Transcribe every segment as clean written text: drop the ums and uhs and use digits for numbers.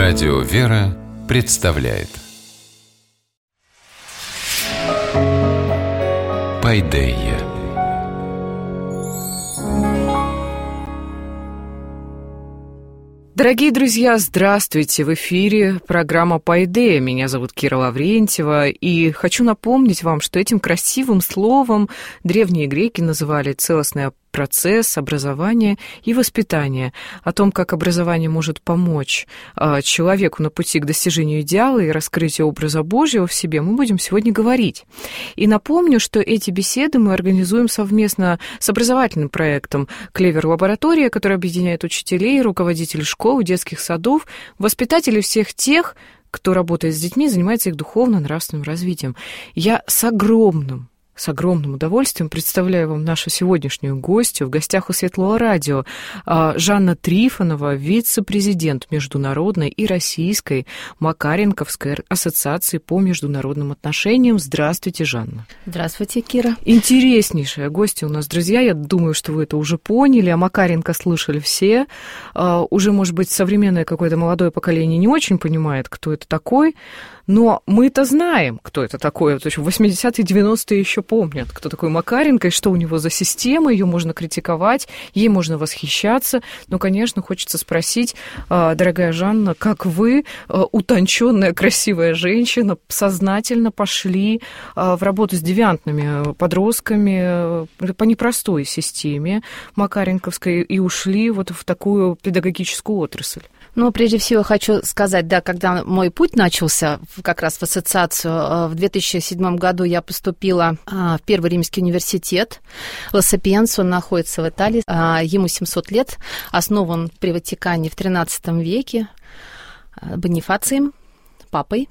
Радио «Вера» представляет Пайдея. Дорогие друзья, здравствуйте! В эфире программа «Пайдея». Меня зовут Кира Лаврентьева, и хочу напомнить вам, что этим красивым словом древние греки называли целостный процесс образования и воспитания, о том, как образование может помочь человеку на пути к достижению идеала и раскрытию образа Божьего в себе, мы будем сегодня говорить. И напомню, что эти беседы мы организуем совместно с образовательным проектом «Клевер Лаборатория», который объединяет учителей, руководителей школ, детских садов, воспитателей всех тех, кто работает с детьми, занимается их духовно-нравственным развитием. Я с огромным удовольствием представляю вам нашу сегодняшнюю гостью. В гостях у Светлого радио Жанна Трифонова, вице-президент Международной и Российской Макаренковской ассоциации по международным отношениям. Здравствуйте, Жанна. Здравствуйте, Кира. Интереснейшая гостья у нас, друзья. Я думаю, что вы это уже поняли. О Макаренко слышали все. Уже, может быть, современное какое-то молодое поколение не очень понимает, кто это такой. Но мы-то знаем, кто это такой. То есть в 80-е, 90-е еще помнят, кто такой Макаренко и что у него за система. Ее можно критиковать, ей можно восхищаться. Но, конечно, хочется спросить, дорогая Жанна, как вы, утонченная, красивая женщина, сознательно пошли в работу с девиантными подростками по непростой системе макаренковской и ушли вот в такую педагогическую отрасль? Ну, прежде всего, хочу сказать, да, когда мой путь начался как раз в ассоциацию, в 2007 году я поступила в Первый Римский университет. Ла Сапиенца, он находится в Италии, ему 700 лет, основан при Ватикане в XIII веке Бонифацием, папой.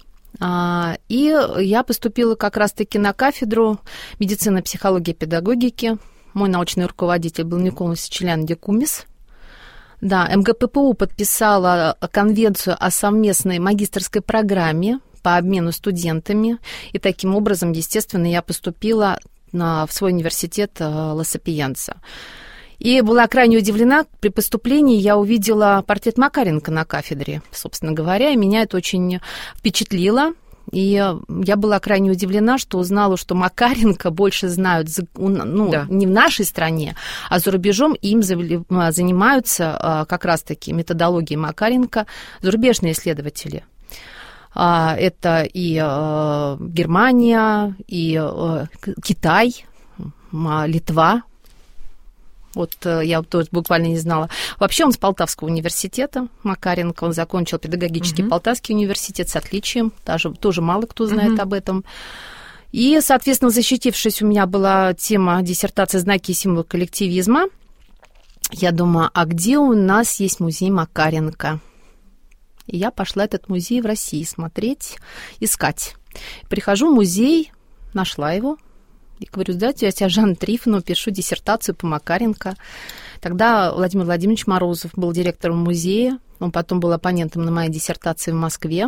И я поступила как раз-таки на кафедру медицины, психологии, педагогики. Мой научный руководитель был Никола Сичилиан Декумис. Да, МГППУ подписала конвенцию о совместной магистерской программе по обмену студентами, и таким образом, естественно, я поступила в свой университет Ла Сапиенца. И была крайне удивлена, при поступлении я увидела портрет Макаренко на кафедре, собственно говоря, и меня это очень впечатлило. И я была крайне удивлена, что узнала, что Макаренко больше знают, не в нашей стране, а за рубежом, им занимаются как раз-таки методологией Макаренко зарубежные исследователи. Это и Германия, и Китай, Литва. Вот я тоже буквально не знала. Вообще он с Полтавского университета, Макаренко, он закончил педагогический Полтавский университет с отличием, тоже мало кто знает об этом. И, соответственно, защитившись, у меня была тема диссертации «Знаки и символы коллективизма». Я думаю, а где у нас есть музей Макаренко? И я пошла этот музей в России смотреть, искать. Прихожу в музей, нашла его. И говорю, знаете, я тебя, Жанна Трифонова, пишу диссертацию по Макаренко. Тогда Владимир Владимирович Морозов был директором музея. Он потом был оппонентом на моей диссертации в Москве.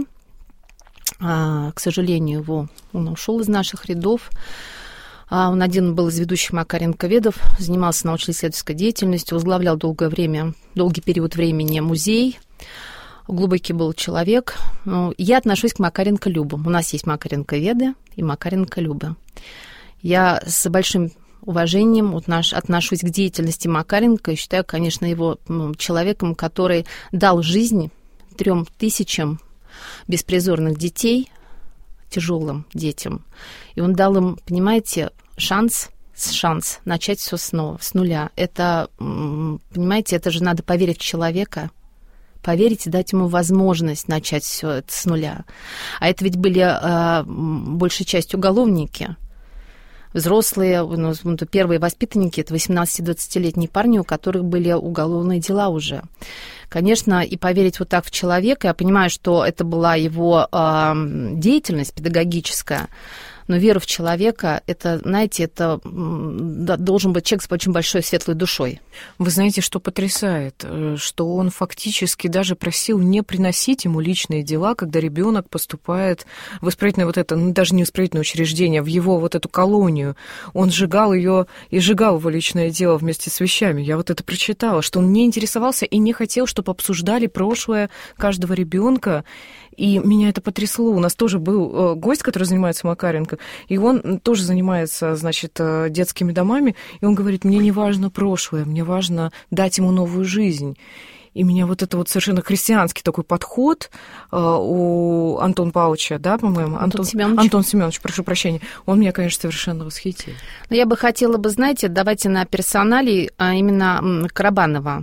К сожалению, он ушел из наших рядов. Он один был из ведущих Макаренковедов, занимался научно-исследовательской деятельностью, возглавлял долгий период времени музей. Глубокий был человек. Я отношусь к Макаренко-любам. У нас есть Макаренковеды и Макаренко-любы. Я с большим уважением отношусь к деятельности Макаренко и считаю, конечно, его человеком, который дал жизнь 3000 беспризорных детей, тяжелым детям. И он дал им, понимаете, шанс начать все снова, с нуля. Это, понимаете, это же надо поверить в человека, поверить и дать ему возможность начать все это с нуля. А это ведь были большей частью уголовники. Взрослые, первые воспитанники, это 18-20-летние парни, у которых были уголовные дела уже. Конечно, и поверить вот так в человека, я понимаю, что это была его деятельность педагогическая, Но вера в человека, это, знаете, это должен быть человек с очень большой светлой душой. Вы знаете, что потрясает? Что он фактически даже просил не приносить ему личные дела, когда ребенок поступает в исправительное даже не исправительное учреждение, в его эту колонию. Он сжигал ее и сжигал его личное дело вместе с вещами. Я это прочитала, что он не интересовался и не хотел, чтобы обсуждали прошлое каждого ребенка. И меня это потрясло. У нас тоже был гость, который занимается Макаренко, и он тоже занимается, детскими домами, и он говорит, мне не важно прошлое, мне важно дать ему новую жизнь. И меня это совершенно христианский такой подход у Антона Павловича, да, по-моему? Антон Семенович, прошу прощения. Он меня, конечно, совершенно восхитил. Но я бы хотела знаете, давайте на персоналии именно Карабанова.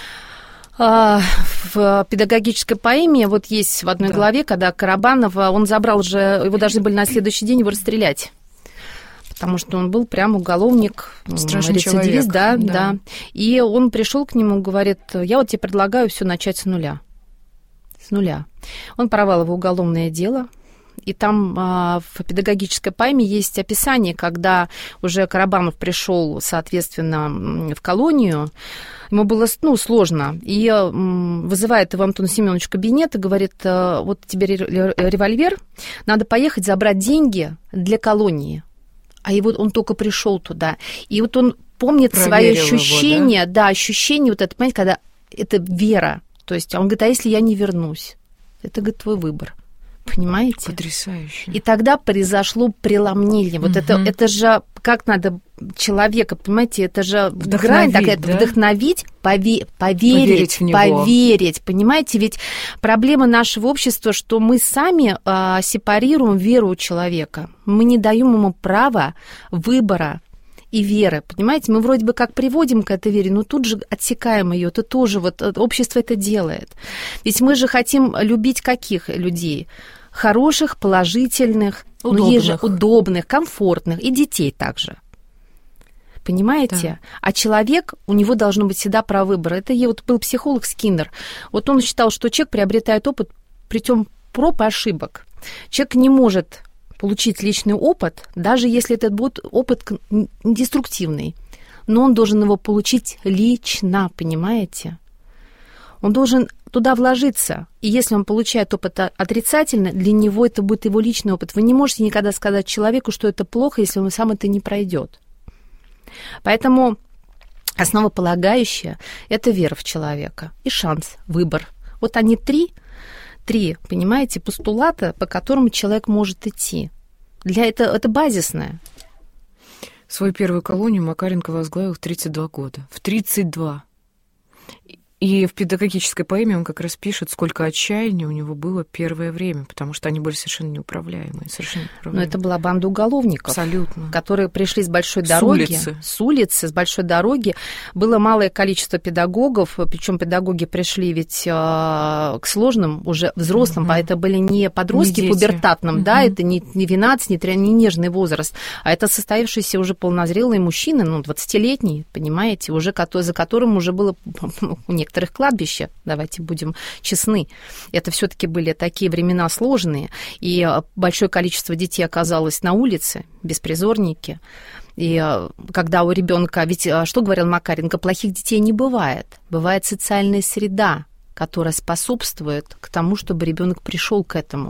В педагогической поэме есть в одной главе, когда Карабанова, он забрал же, его должны были на следующий день его расстрелять, потому что он был прям уголовник, страшный рецидивист, человек. Да. И он пришел к нему, говорит, я тебе предлагаю все начать с нуля. С нуля. Он порвал его уголовное дело. И там в педагогической поэме есть описание, когда уже Карабанов пришел, соответственно, в колонию, ему было сложно, и вызывает его Антон Семенович в кабинет и говорит, вот тебе револьвер, надо поехать забрать деньги для колонии. А он только пришел туда, и он помнит свои ощущения, его, да? Ощущение понимаете, когда это вера, то есть он говорит, а если я не вернусь? Это, говорит, твой выбор. Понимаете? Потрясающе. И тогда произошло преломление. Это же как надо человека, понимаете, это же грань такая, вдохновить, поверить в него. Поверить, понимаете? Ведь проблема нашего общества, что мы сами сепарируем веру у человека. Мы не даем ему права выбора и веры, понимаете? Мы вроде бы как приводим к этой вере, но тут же отсекаем ее. Это тоже общество это делает. Ведь мы же хотим любить каких людей? Хороших, положительных, удобных, комфортных, и детей также. Понимаете? Да. А человек, у него должно быть всегда право выбора. Это был психолог Скиннер. Он считал, что человек приобретает опыт путем проб и ошибок. Человек не может получить личный опыт, даже если этот будет опыт деструктивный. Но он должен его получить лично, понимаете? Он должен туда вложиться. И если он получает опыт отрицательный, для него это будет его личный опыт. Вы не можете никогда сказать человеку, что это плохо, если он сам это не пройдет. Поэтому основополагающее – это вера в человека и шанс, выбор. Они три, понимаете, постулата, по которым человек может идти. Это базисное. Свою первую колонию Макаренко возглавил в 32 года. В 32. И в педагогической поэме он как раз пишет, сколько отчаяния у него было первое время, потому что они были совершенно неуправляемые. Но это была банда уголовников, абсолютно, которые пришли с большой дороги. С улицы, с большой дороги. Было малое количество педагогов, причем педагоги пришли ведь к сложным, уже взрослым, а это были не подростки не пубертатным, это не 12, не нежный возраст, а это состоявшиеся уже полнозрелые мужчины, 20-летние, понимаете, уже за которым уже было некоторых кладбища, давайте будем честны. Это все-таки были такие времена сложные, и большое количество детей оказалось на улице, беспризорники. И когда у ребенка, ведь что говорил Макаренко, плохих детей не бывает. Бывает социальная среда, которая способствует к тому, чтобы ребенок пришел к этому.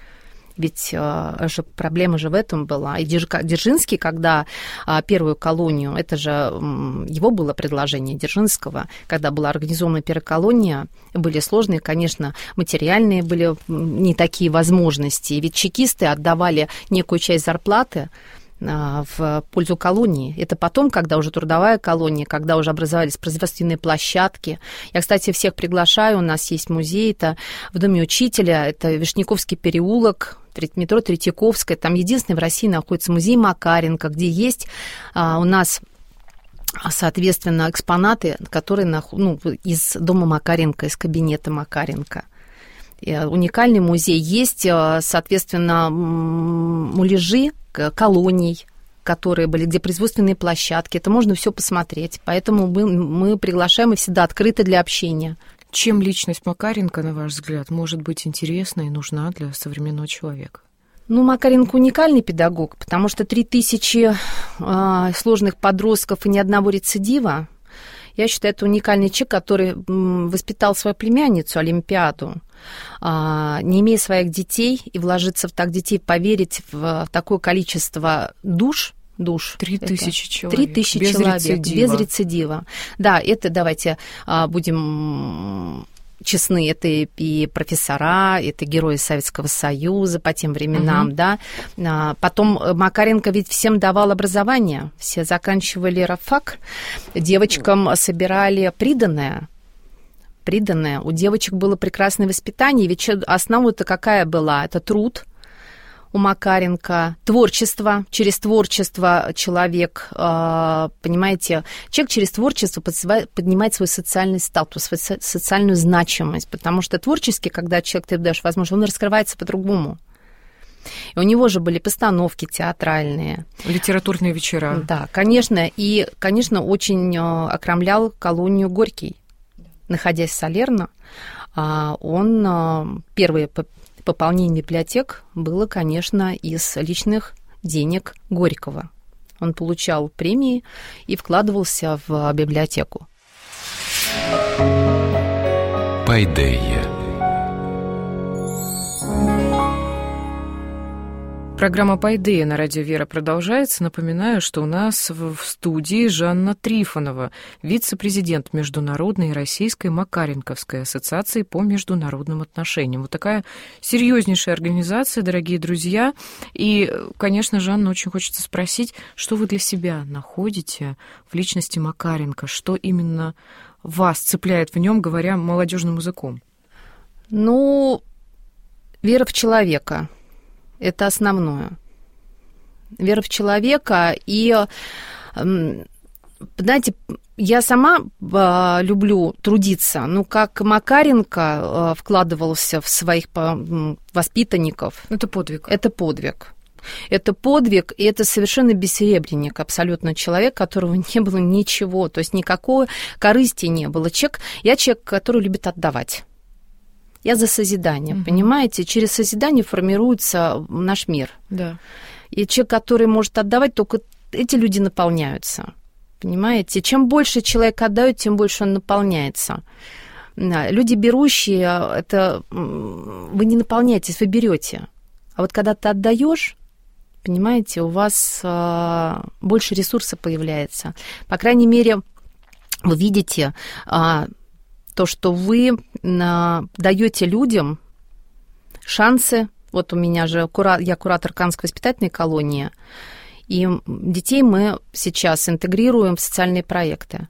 Ведь проблема же в этом была. И Дзержинский, когда первую колонию, это же его было предложение Дзержинского, когда была организована первая колония, были сложные, конечно, материальные были не такие возможности. Ведь чекисты отдавали некую часть зарплаты в пользу колонии. Это потом, когда уже трудовая колония, когда уже образовались производственные площадки. Я, кстати, всех приглашаю, у нас есть музей, это в Доме учителя, это Вишняковский переулок, метро Третьяковская, там единственный в России находится музей Макаренко, где есть у нас, соответственно, экспонаты, которые из дома Макаренко, из кабинета Макаренко. Уникальный музей. Есть, соответственно, муляжи колоний, которые были, где производственные площадки. Это можно все посмотреть. Поэтому мы приглашаем и всегда открыты для общения. Чем личность Макаренко, на ваш взгляд, может быть интересна и нужна для современного человека? Ну, Макаренко уникальный педагог, потому что 3000 сложных подростков и ни одного рецидива. Я считаю, это уникальный человек, который воспитал свою племянницу, Олимпиаду, не имея своих детей, и вложиться в так детей, поверить в такое количество душ. 3000 человек. 3000 человек без рецидива. Да, это давайте будем честны, это и профессора, это герои Советского Союза по тем временам, да. Потом Макаренко ведь всем давал образование, все заканчивали рабфак, девочкам собирали приданое. У девочек было прекрасное воспитание, ведь основа-то какая была? Это труд у Макаренко, творчество, через творчество человек, понимаете, человек через творчество поднимает свой социальный статус, свою социальную значимость, потому что творчески, когда человек, ты даешь возможность, он раскрывается по-другому. И у него же были постановки театральные. Литературные вечера. Да, конечно, и, конечно, очень окромлял колонию Горький. Находясь в Салерно, он первые пополнение библиотек было, конечно, из личных денег Горького. Он получал премии и вкладывался в библиотеку. Пайдея. Программа «Пайдея» на радио «Вера» продолжается. Напоминаю, что у нас в студии Жанна Трифонова, вице-президент Международной Российской Макаренковской ассоциации по международным отношениям. Вот такая серьезнейшая организация, дорогие друзья. И, конечно, Жанна, очень хочется спросить, что вы для себя находите в личности Макаренко? Что именно вас цепляет в нем, говоря молодежным языком? Ну, вера в человека. Это основное. Вера в человека. И, знаете, я сама люблю трудиться. Ну, как Макаренко вкладывался в своих воспитанников. Это подвиг. Это подвиг. Это подвиг, и это совершенно бессеребренник, абсолютно человек, у которого не было ничего, то есть никакой корысти не было. Я человек, который любит отдавать. Я за созидание, понимаете? Через созидание формируется наш мир. Да. И человек, который может отдавать, только эти люди наполняются. Понимаете? Чем больше человек отдает, тем больше он наполняется. Люди берущие, это вы не наполняетесь, вы берете. А вот когда ты отдаешь, понимаете, у вас больше ресурса появляется. По крайней мере, вы видите то, что вы даете людям шансы. Вот у меня же я куратор Каннской воспитательной колонии, и детей мы сейчас интегрируем в социальные проекты,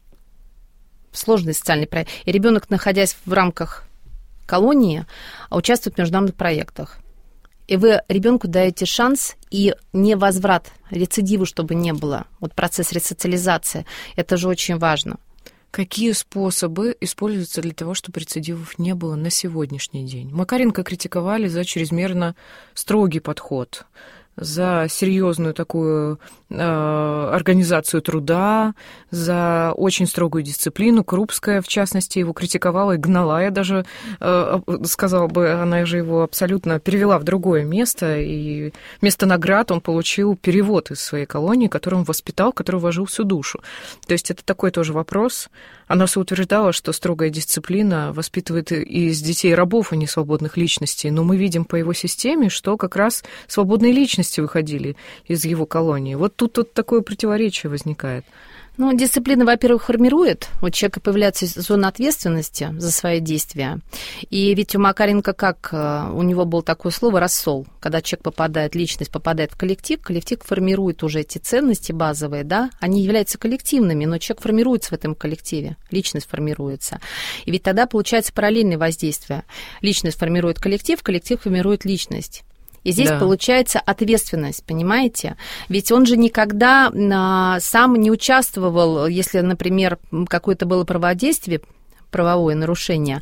в сложные социальные проекты. И ребенок, находясь в рамках колонии, участвует в международных проектах. И вы ребенку даете шанс и невозврат, рецидиву, чтобы не было. Вот процесс ресоциализации, это же очень важно. Какие способы используются для того, чтобы рецидивов не было на сегодняшний день? Макаренко критиковали за чрезмерно строгий подход, за серьезную такую организацию труда, за очень строгую дисциплину. Крупская, в частности, его критиковала и гнала. Я даже сказала бы, она же его абсолютно перевела в другое место, и вместо наград он получил перевод из своей колонии, которую он воспитал, который вложил всю душу. То есть это такой тоже вопрос. Она утверждала, что строгая дисциплина воспитывает из детей рабов, а не свободных личностей. Но мы видим по его системе, что как раз свободные личности выходили из его колонии. Вот тут вот такое противоречие возникает. Ну, дисциплина, во-первых, формирует. У человека появляется зона ответственности за свои действия. И ведь у Макаренко у него было такое слово «рассол». Когда человек личность попадает в коллектив формирует уже эти ценности базовые, да, они являются коллективными, но человек формируется в этом коллективе, личность формируется. И ведь тогда получается параллельное воздействие. Личность формирует коллектив формирует личность. И здесь получается ответственность, понимаете? Ведь он же никогда сам не участвовал, если, например, какое-то было праводействие, правовое нарушение.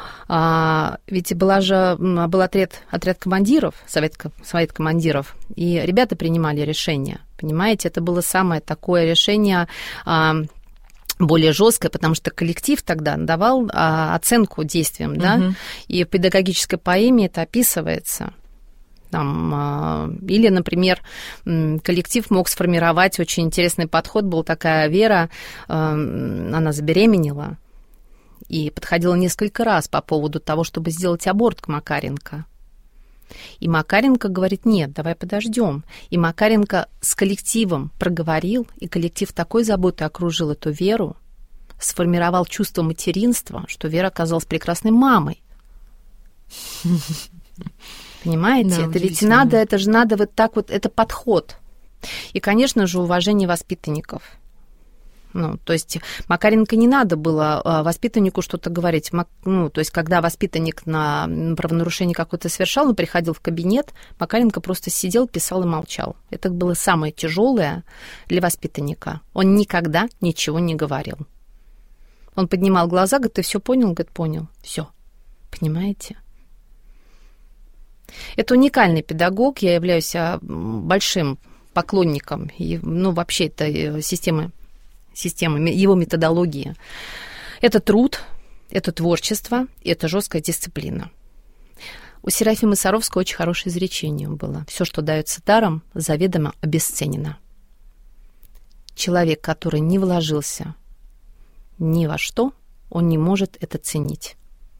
Ведь был отряд командиров, совет командиров, и ребята принимали решения, понимаете? Это было самое такое решение более жесткое, потому что коллектив тогда давал оценку действиям, да? И в педагогической поэме это описывается. Или, например, коллектив мог сформировать, очень интересный подход, был такая Вера, она забеременела и подходила несколько раз по поводу того, чтобы сделать аборт к Макаренко. И Макаренко говорит: нет, давай подождем. И Макаренко с коллективом проговорил, и коллектив такой заботой окружил эту Веру, сформировал чувство материнства, что Вера оказалась прекрасной мамой. Понимаете? Да, это ведь надо, это же надо вот так вот, это подход. И, конечно же, уважение воспитанников. То есть Макаренко не надо было воспитаннику что-то говорить. То есть когда воспитанник на правонарушение какое-то совершал, он приходил в кабинет, Макаренко просто сидел, писал и молчал. Это было самое тяжелое для воспитанника. Он никогда ничего не говорил. Он поднимал глаза, говорит: ты все понял? Говорит: понял. Все. Понимаете? Это уникальный педагог. Я являюсь большим поклонником вообще этой системы, его методологии. Это труд, это творчество, это жесткая дисциплина. У Серафимы Саровской очень хорошее изречение было: все, что дается даром, заведомо обесценено. Человек, который не вложился ни во что, он не может это ценить.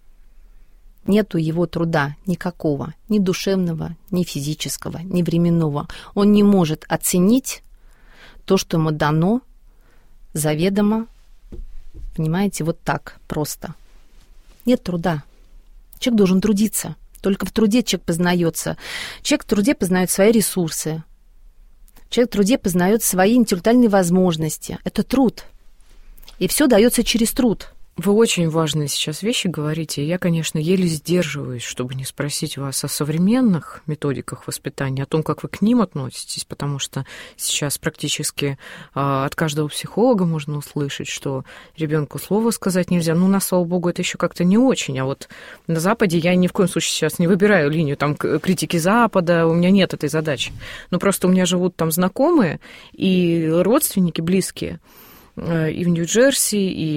Нету его труда никакого, ни душевного, ни физического, ни временного. Он не может оценить то, что ему дано заведомо, понимаете, вот так просто. Нет труда. Человек должен трудиться. Только в труде человек познается. Человек в труде познает свои ресурсы. Человек в труде познает свои интеллектуальные возможности. Это труд. И все дается через труд. Вы очень важные сейчас вещи говорите. Я, конечно, еле сдерживаюсь, чтобы не спросить вас о современных методиках воспитания, о том, как вы к ним относитесь, потому что сейчас практически от каждого психолога можно услышать, что ребенку слово сказать нельзя. Ну, у нас, слава богу, это еще как-то не очень. А вот на Западе я ни в коем случае сейчас не выбираю линию там критики Запада, у меня нет этой задачи. Но просто у меня живут там знакомые и родственники близкие, и в Нью-Джерси,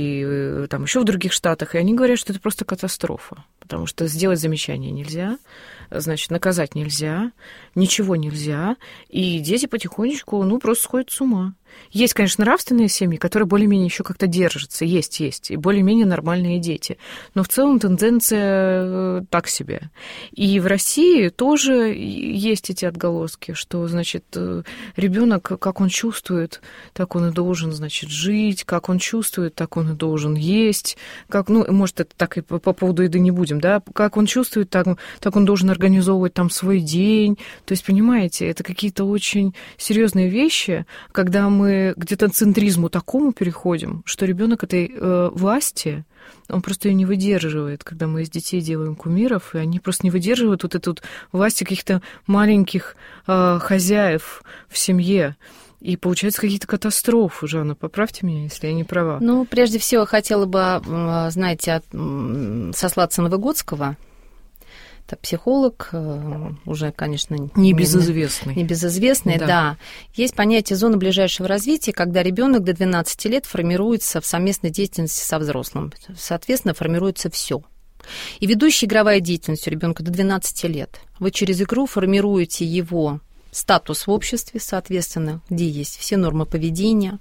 и там еще в других штатах, и они говорят, что это просто катастрофа, потому что сделать замечание нельзя, значит, наказать нельзя, ничего нельзя, и дети потихонечку, просто сходят с ума. Есть, конечно, нравственные семьи, которые более-менее еще как-то держатся, есть, и более-менее нормальные дети, но в целом тенденция так себе. И в России тоже есть эти отголоски, что, значит, ребенок, как он чувствует, так он и должен, значит, жить, как он чувствует, так он и должен есть, как, может, это так и по поводу еды не будем, да, как он чувствует, так он должен организовывать там свой день. То есть, понимаете, это какие-то очень серьезные вещи, когда мы к детоцентризму такому переходим, что ребенок этой власти, он просто ее не выдерживает, когда мы из детей делаем кумиров, и они просто не выдерживают вот эту власть каких-то маленьких хозяев в семье. И получаются какие-то катастрофы, Жанна, поправьте меня, если я не права. Прежде всего, хотела бы, знаете, сослаться на Выгодского. Это психолог, уже, конечно... Небезызвестный. Небезызвестный, да. Есть понятие зоны ближайшего развития, когда ребенок до 12 лет формируется в совместной деятельности со взрослым. Соответственно, формируется все. И ведущая игровая деятельность у ребенка до 12 лет. Вы через игру формируете его статус в обществе, соответственно, где есть все нормы поведения,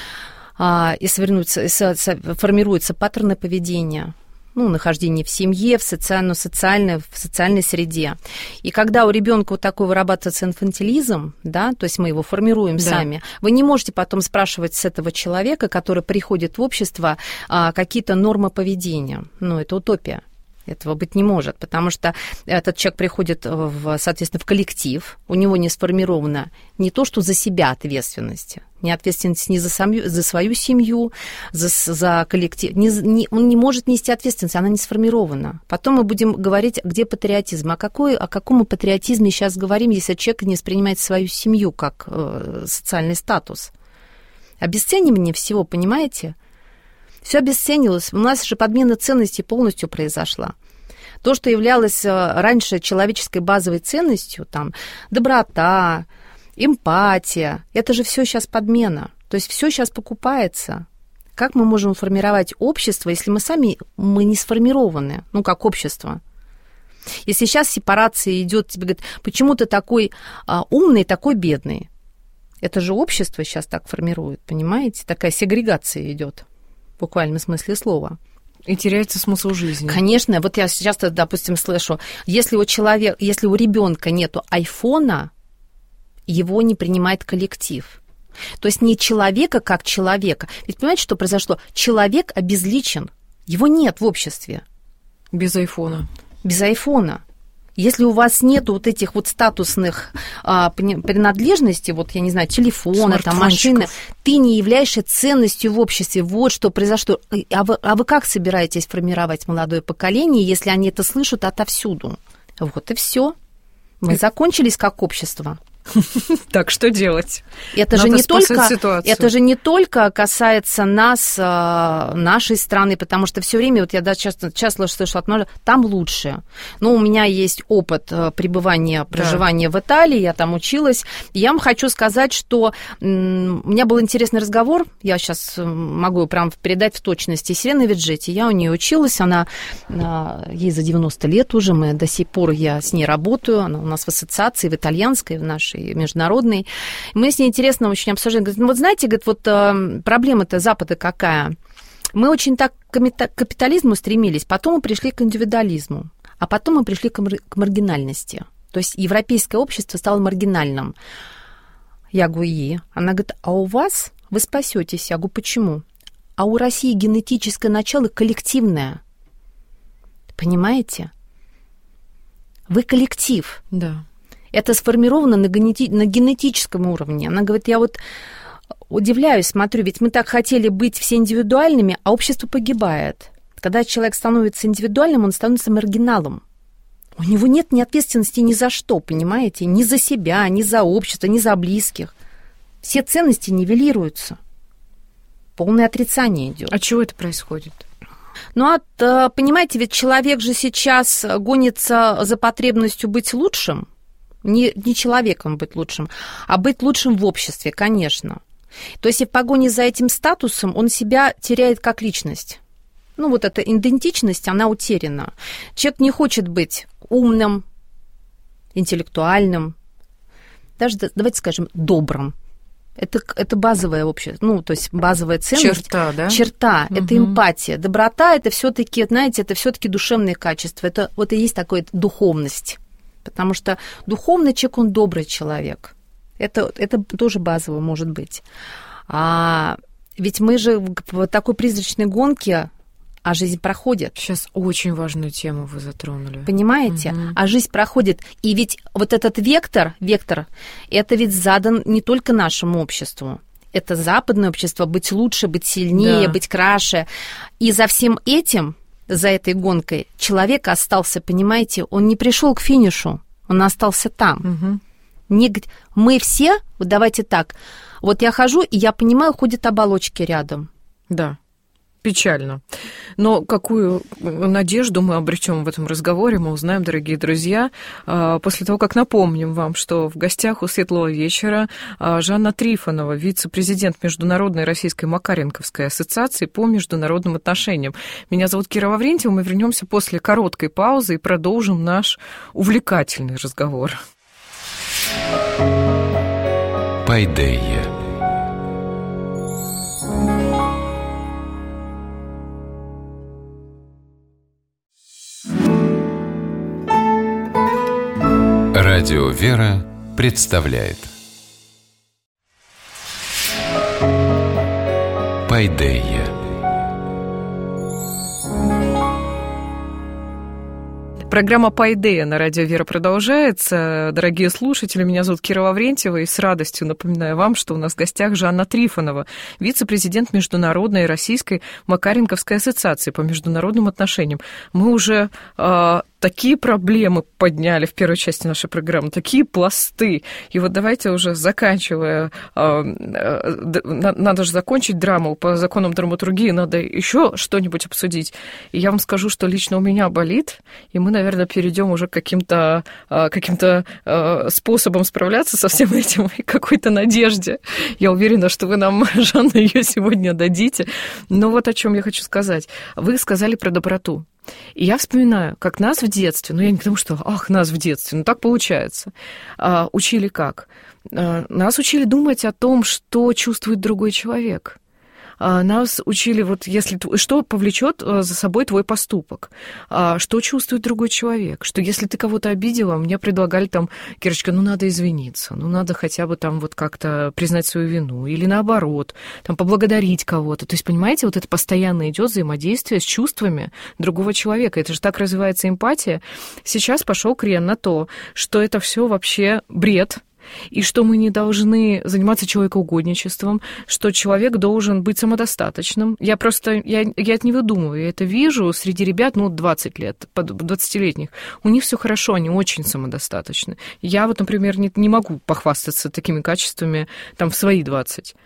и формируются паттерны поведения, нахождение в семье, в социальной среде. И когда у ребенка вот такой вырабатывается инфантилизм, да, то есть мы его формируем сами, вы не можете потом спрашивать с этого человека, который приходит в общество, какие-то нормы поведения. Это утопия. Этого быть не может, потому что этот человек приходит, соответственно, в коллектив, у него не сформирована не то, что за себя ответственность, не ответственность не за свою семью, за коллектив. Он не может нести ответственность, она не сформирована. Потом мы будем говорить, где патриотизм. О каком мы патриотизме сейчас говорим, если человек не воспринимает свою семью как социальный статус? Обесценивание всего, понимаете? Все обесценилось. У нас же подмена ценностей полностью произошла. То, что являлось раньше человеческой базовой ценностью, там, доброта, эмпатия, это же все сейчас подмена. То есть все сейчас покупается. Как мы можем формировать общество, если мы сами не сформированы, как общество? Если сейчас сепарация идет, тебе говорят, почему ты такой умный, такой бедный? Это же общество сейчас так формирует, понимаете? Такая сегрегация идет в буквальном смысле слова. И теряется смысл жизни. Конечно, вот я сейчас, допустим, слышу, если у ребенка нету айфона, его не принимает коллектив. То есть не человека как человека. Ведь понимаете, что произошло? Человек обезличен. Его нет в обществе. Без айфона. Без айфона. Если у вас нет вот этих вот статусных принадлежностей, вот, я не знаю, телефона, там, машины, ты не являешься ценностью в обществе. Вот что произошло. А вы как собираетесь формировать молодое поколение, если они это слышат отовсюду? Вот и все. Мы закончились как общество. Так, что делать? Это же не только касается нас, нашей страны, потому что все время, вот я часто слышу от многих, там лучше. Но у меня есть опыт проживания в Италии, я там училась. И я вам хочу сказать, что у меня был интересный разговор, я сейчас могу прям передать в точности, с Иреной Виджетти. Я у нее училась, ей за 90 лет уже, до сих пор я с ней работаю, она у нас в ассоциации, в итальянской, в нашей международный. Мы с ней интересно очень обсуждаем. Говорит, вот знаете, проблема-то Запада какая? Мы очень так к капитализму стремились, потом мы пришли к индивидуализму, а потом мы пришли к маргинальности. То есть европейское общество стало маргинальным. Я говорю, она говорит, а у вас вы спасетесь. Я говорю, почему? А у России генетическое начало коллективное. Понимаете? Вы коллектив. Да. Это сформировано на генетическом уровне. Она говорит, я вот удивляюсь, смотрю, ведь мы так хотели быть все индивидуальными, а общество погибает. Когда человек становится индивидуальным, он становится маргиналом. У него нет ни ответственности ни за что, понимаете? Ни за себя, ни за общество, ни за близких. Все ценности нивелируются. Полное отрицание идет. А чего это происходит? Понимаете, ведь человек же сейчас гонится за потребностью быть лучшим. Не человеком быть лучшим, а быть лучшим в обществе, конечно. То есть и в погоне за этим статусом он себя теряет как личность. Вот эта идентичность, она утеряна. Человек не хочет быть умным, интеллектуальным, даже, давайте скажем, добрым. Это базовая общество, то есть базовая ценность. Черта, да? Черта, это эмпатия. Доброта, это все-таки, знаете, это все-таки душевные качества. Это вот и есть такая духовность. Потому что духовный человек, он добрый человек. Это тоже базово может быть. Ведь мы же в такой призрачной гонке, а жизнь проходит. Сейчас очень важную тему вы затронули. Понимаете? А жизнь проходит. И ведь вот этот вектор, это ведь задан не только нашему обществу. Это западное общество, быть лучше, быть сильнее, быть краше. И за всем этим... За этой гонкой человек остался, понимаете, он не пришел к финишу, он остался там. Мы все, вот давайте так, вот я хожу, и я понимаю, ходят оболочки рядом. Да, печально. Но какую надежду мы обретем в этом разговоре, мы узнаем, дорогие друзья, после того, как напомним вам, что в гостях у «Светлого вечера» Жанна Трифонова, вице-президент Международной российской Макаренковской ассоциации по международным отношениям. Меня зовут Кира Лаврентьева, мы вернемся после короткой паузы и продолжим наш увлекательный разговор. Пайдея. Радио «Вера» представляет Пайдея. Программа «Пайдея» на радио «Вера» продолжается. Дорогие слушатели, меня зовут Кира Лаврентьева, и с радостью напоминаю вам, что у нас в гостях Жанна Трифонова, вице-президент Международной российской Макаренковской ассоциации по международным отношениям. Мы уже такие проблемы подняли в первой части нашей программы, такие пласты. И вот давайте уже заканчивая, надо же закончить драму, по законам драматургии надо еще что-нибудь обсудить. И я вам скажу, что лично у меня болит, и мы, наверное, перейдем уже к каким-то способам справляться со всем этим и какой-то надежде. Я уверена, что вы нам, Жанна, ее сегодня дадите. Но вот о чем я хочу сказать. Вы сказали про доброту. И я вспоминаю, как нас в детстве, я не потому что, нас в детстве, так получается, учили как? Нас учили думать о том, что чувствует другой человек. Нас учили, что повлечет за собой твой поступок, что чувствует другой человек, что если ты кого-то обидела, мне предлагали Кирочка, надо извиниться, надо хотя бы как-то признать свою вину, или наоборот, поблагодарить кого-то. То есть, понимаете, это постоянно идет взаимодействие с чувствами другого человека. Это же так развивается эмпатия. Сейчас пошел крен на то, что это все вообще бред, и что мы не должны заниматься человекоугодничеством, что человек должен быть самодостаточным. Я это не выдумываю, я это вижу среди ребят, 20 лет, 20-летних. У них все хорошо, они очень самодостаточны. Я например, не могу похвастаться такими качествами в свои 20.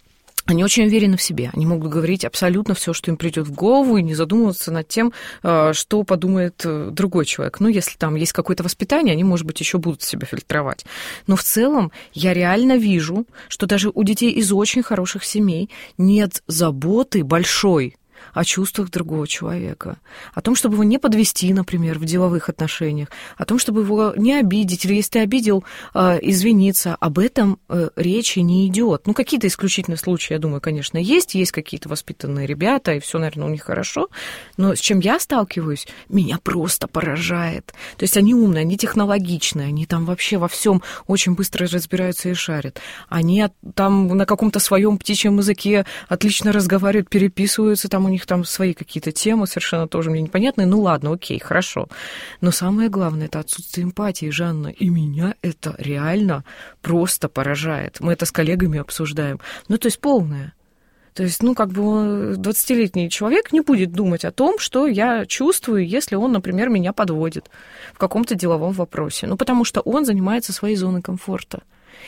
Они очень уверены в себе, они могут говорить абсолютно все, что им придет в голову, и не задумываться над тем, что подумает другой человек. Если там есть какое-то воспитание, они, может быть, еще будут себя фильтровать. Но в целом я реально вижу, что даже у детей из очень хороших семей нет заботы большой о чувствах другого человека, о том, чтобы его не подвести, например, в деловых отношениях, о том, чтобы его не обидеть, или если ты обидел, извиниться. Об этом речи не идет. Какие-то исключительные случаи, я думаю, конечно, есть какие-то воспитанные ребята, и все, наверное, у них хорошо, но с чем я сталкиваюсь, меня просто поражает. То есть они умные, они технологичные, они вообще во всем очень быстро разбираются и шарят. Они на каком-то своем птичьем языке отлично разговаривают, переписываются, у них свои какие-то темы совершенно тоже мне непонятные. Ладно, окей, хорошо. Но самое главное, это отсутствие эмпатии, Жанна. И меня это реально просто поражает. Мы это с коллегами обсуждаем. То есть полное. То есть, 20-летний человек не будет думать о том, что я чувствую, если он, например, меня подводит в каком-то деловом вопросе. Потому что он занимается своей зоной комфорта.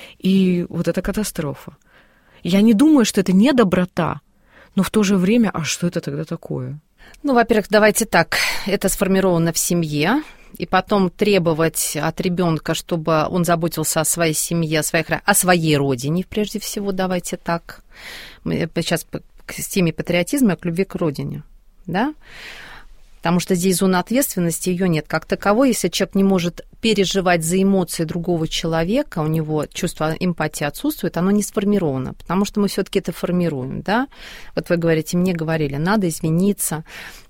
И это катастрофа. Я не думаю, что это не доброта, но в то же время, что это тогда такое? Во-первых, давайте так, это сформировано в семье, и потом требовать от ребенка, чтобы он заботился о своей семье, о своей родине, прежде всего, давайте так. Мы сейчас с теме патриотизма к любви к родине, да? Потому что здесь зона ответственности, ее нет как таковой. Если человек не может переживать за эмоции другого человека, у него чувство эмпатии отсутствует, оно не сформировано, потому что мы все-таки это формируем, да? Вы говорите, мне говорили, надо извиниться,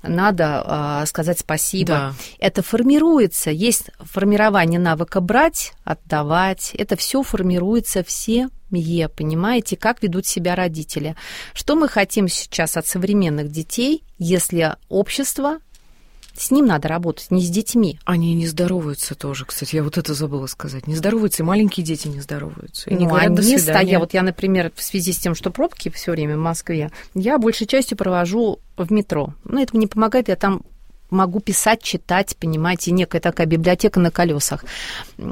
надо сказать спасибо. Да. Это формируется, есть формирование навыка брать, отдавать, это все формируется в семье, понимаете, как ведут себя родители. Что мы хотим сейчас от современных детей, если общество... С ним надо работать, не с детьми. Они не здороваются тоже, кстати, я это забыла сказать. Не здороваются, и маленькие дети не здороваются. И не говорят «до свидания». Я, например, в связи с тем, что пробки все время в Москве, я большей частью провожу в метро. Это мне помогает, я там могу писать, читать, понимаете, некая такая библиотека на колесах. И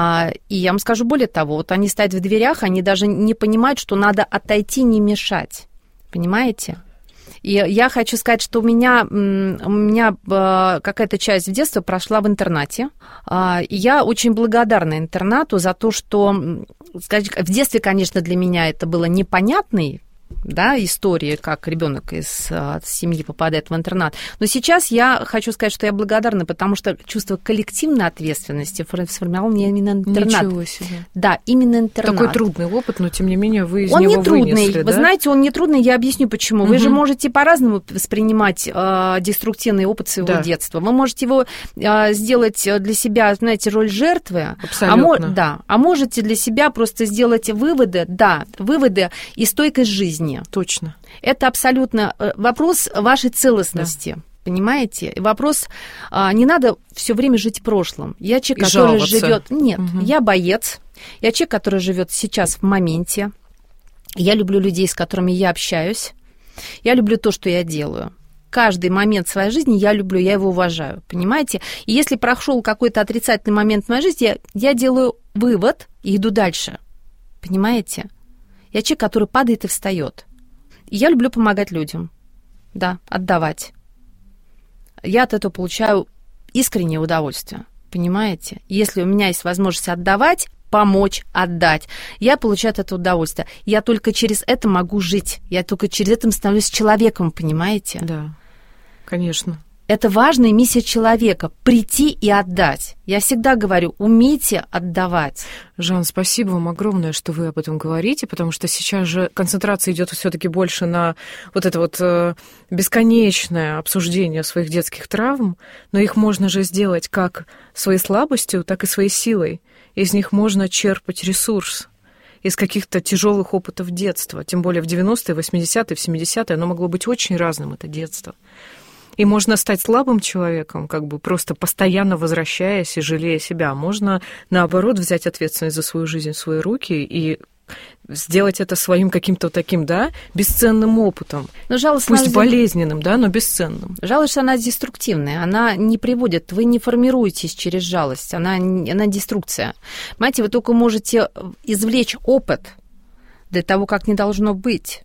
я вам скажу более того, они стоят в дверях, они даже не понимают, что надо отойти, не мешать. Понимаете? И я хочу сказать, что у меня какая-то часть детства прошла в интернате. И я очень благодарна интернату за то, что в детстве, конечно, для меня это было непонятной, да, история, как ребенок из семьи попадает в интернат. Но сейчас я хочу сказать, что я благодарна, потому что чувство коллективной ответственности сформировало мне именно интернат. Ничего себе. Да, именно интернат. Такой трудный опыт, но тем не менее вы из него вынесли. Он не трудный. Да? Вы знаете, он не трудный, я объясню почему. Вы же можете по-разному воспринимать деструктивный опыт своего детства. Вы можете его сделать для себя, знаете, роль жертвы. Абсолютно. А можете для себя просто сделать выводы и стойкость жизни. Точно. Это абсолютно вопрос вашей целостности. Да. Понимаете? Вопрос, не надо все время жить в прошлом. Я человек, который живет. Нет, я боец. Я человек, который живет сейчас в моменте. Я люблю людей, с которыми я общаюсь. Я люблю то, что я делаю. Каждый момент своей жизни я люблю, я его уважаю. Понимаете? И если прошел какой-то отрицательный момент в моей жизни, я делаю вывод и иду дальше. Понимаете? Я человек, который падает и встает. И я люблю помогать людям. Да, отдавать. Я от этого получаю искреннее удовольствие. Понимаете? Если у меня есть возможность отдавать, помочь, отдать, я получаю от этого удовольствие. Я только через это могу жить. Я только через это становлюсь человеком, понимаете? Да, конечно. Это важная миссия человека – прийти и отдать. Я всегда говорю, умейте отдавать. Жан, спасибо вам огромное, что вы об этом говорите, потому что сейчас же концентрация идет все-таки больше на вот это вот бесконечное обсуждение своих детских травм, но их можно же сделать как своей слабостью, так и своей силой. Из них можно черпать ресурс из каких-то тяжелых опытов детства, тем более в 90-е, 80-е, в 70-е оно могло быть очень разным, это детство. И можно стать слабым человеком, как бы просто постоянно возвращаясь и жалея себя. Можно, наоборот, взять ответственность за свою жизнь в свои руки и сделать это своим каким-то таким, да, бесценным опытом. Но жалость, пусть болезненным, да, но бесценным. Жалость, она деструктивная, она не приводит, вы не формируетесь через жалость, она деструкция. Понимаете, вы только можете извлечь опыт для того, как не должно быть,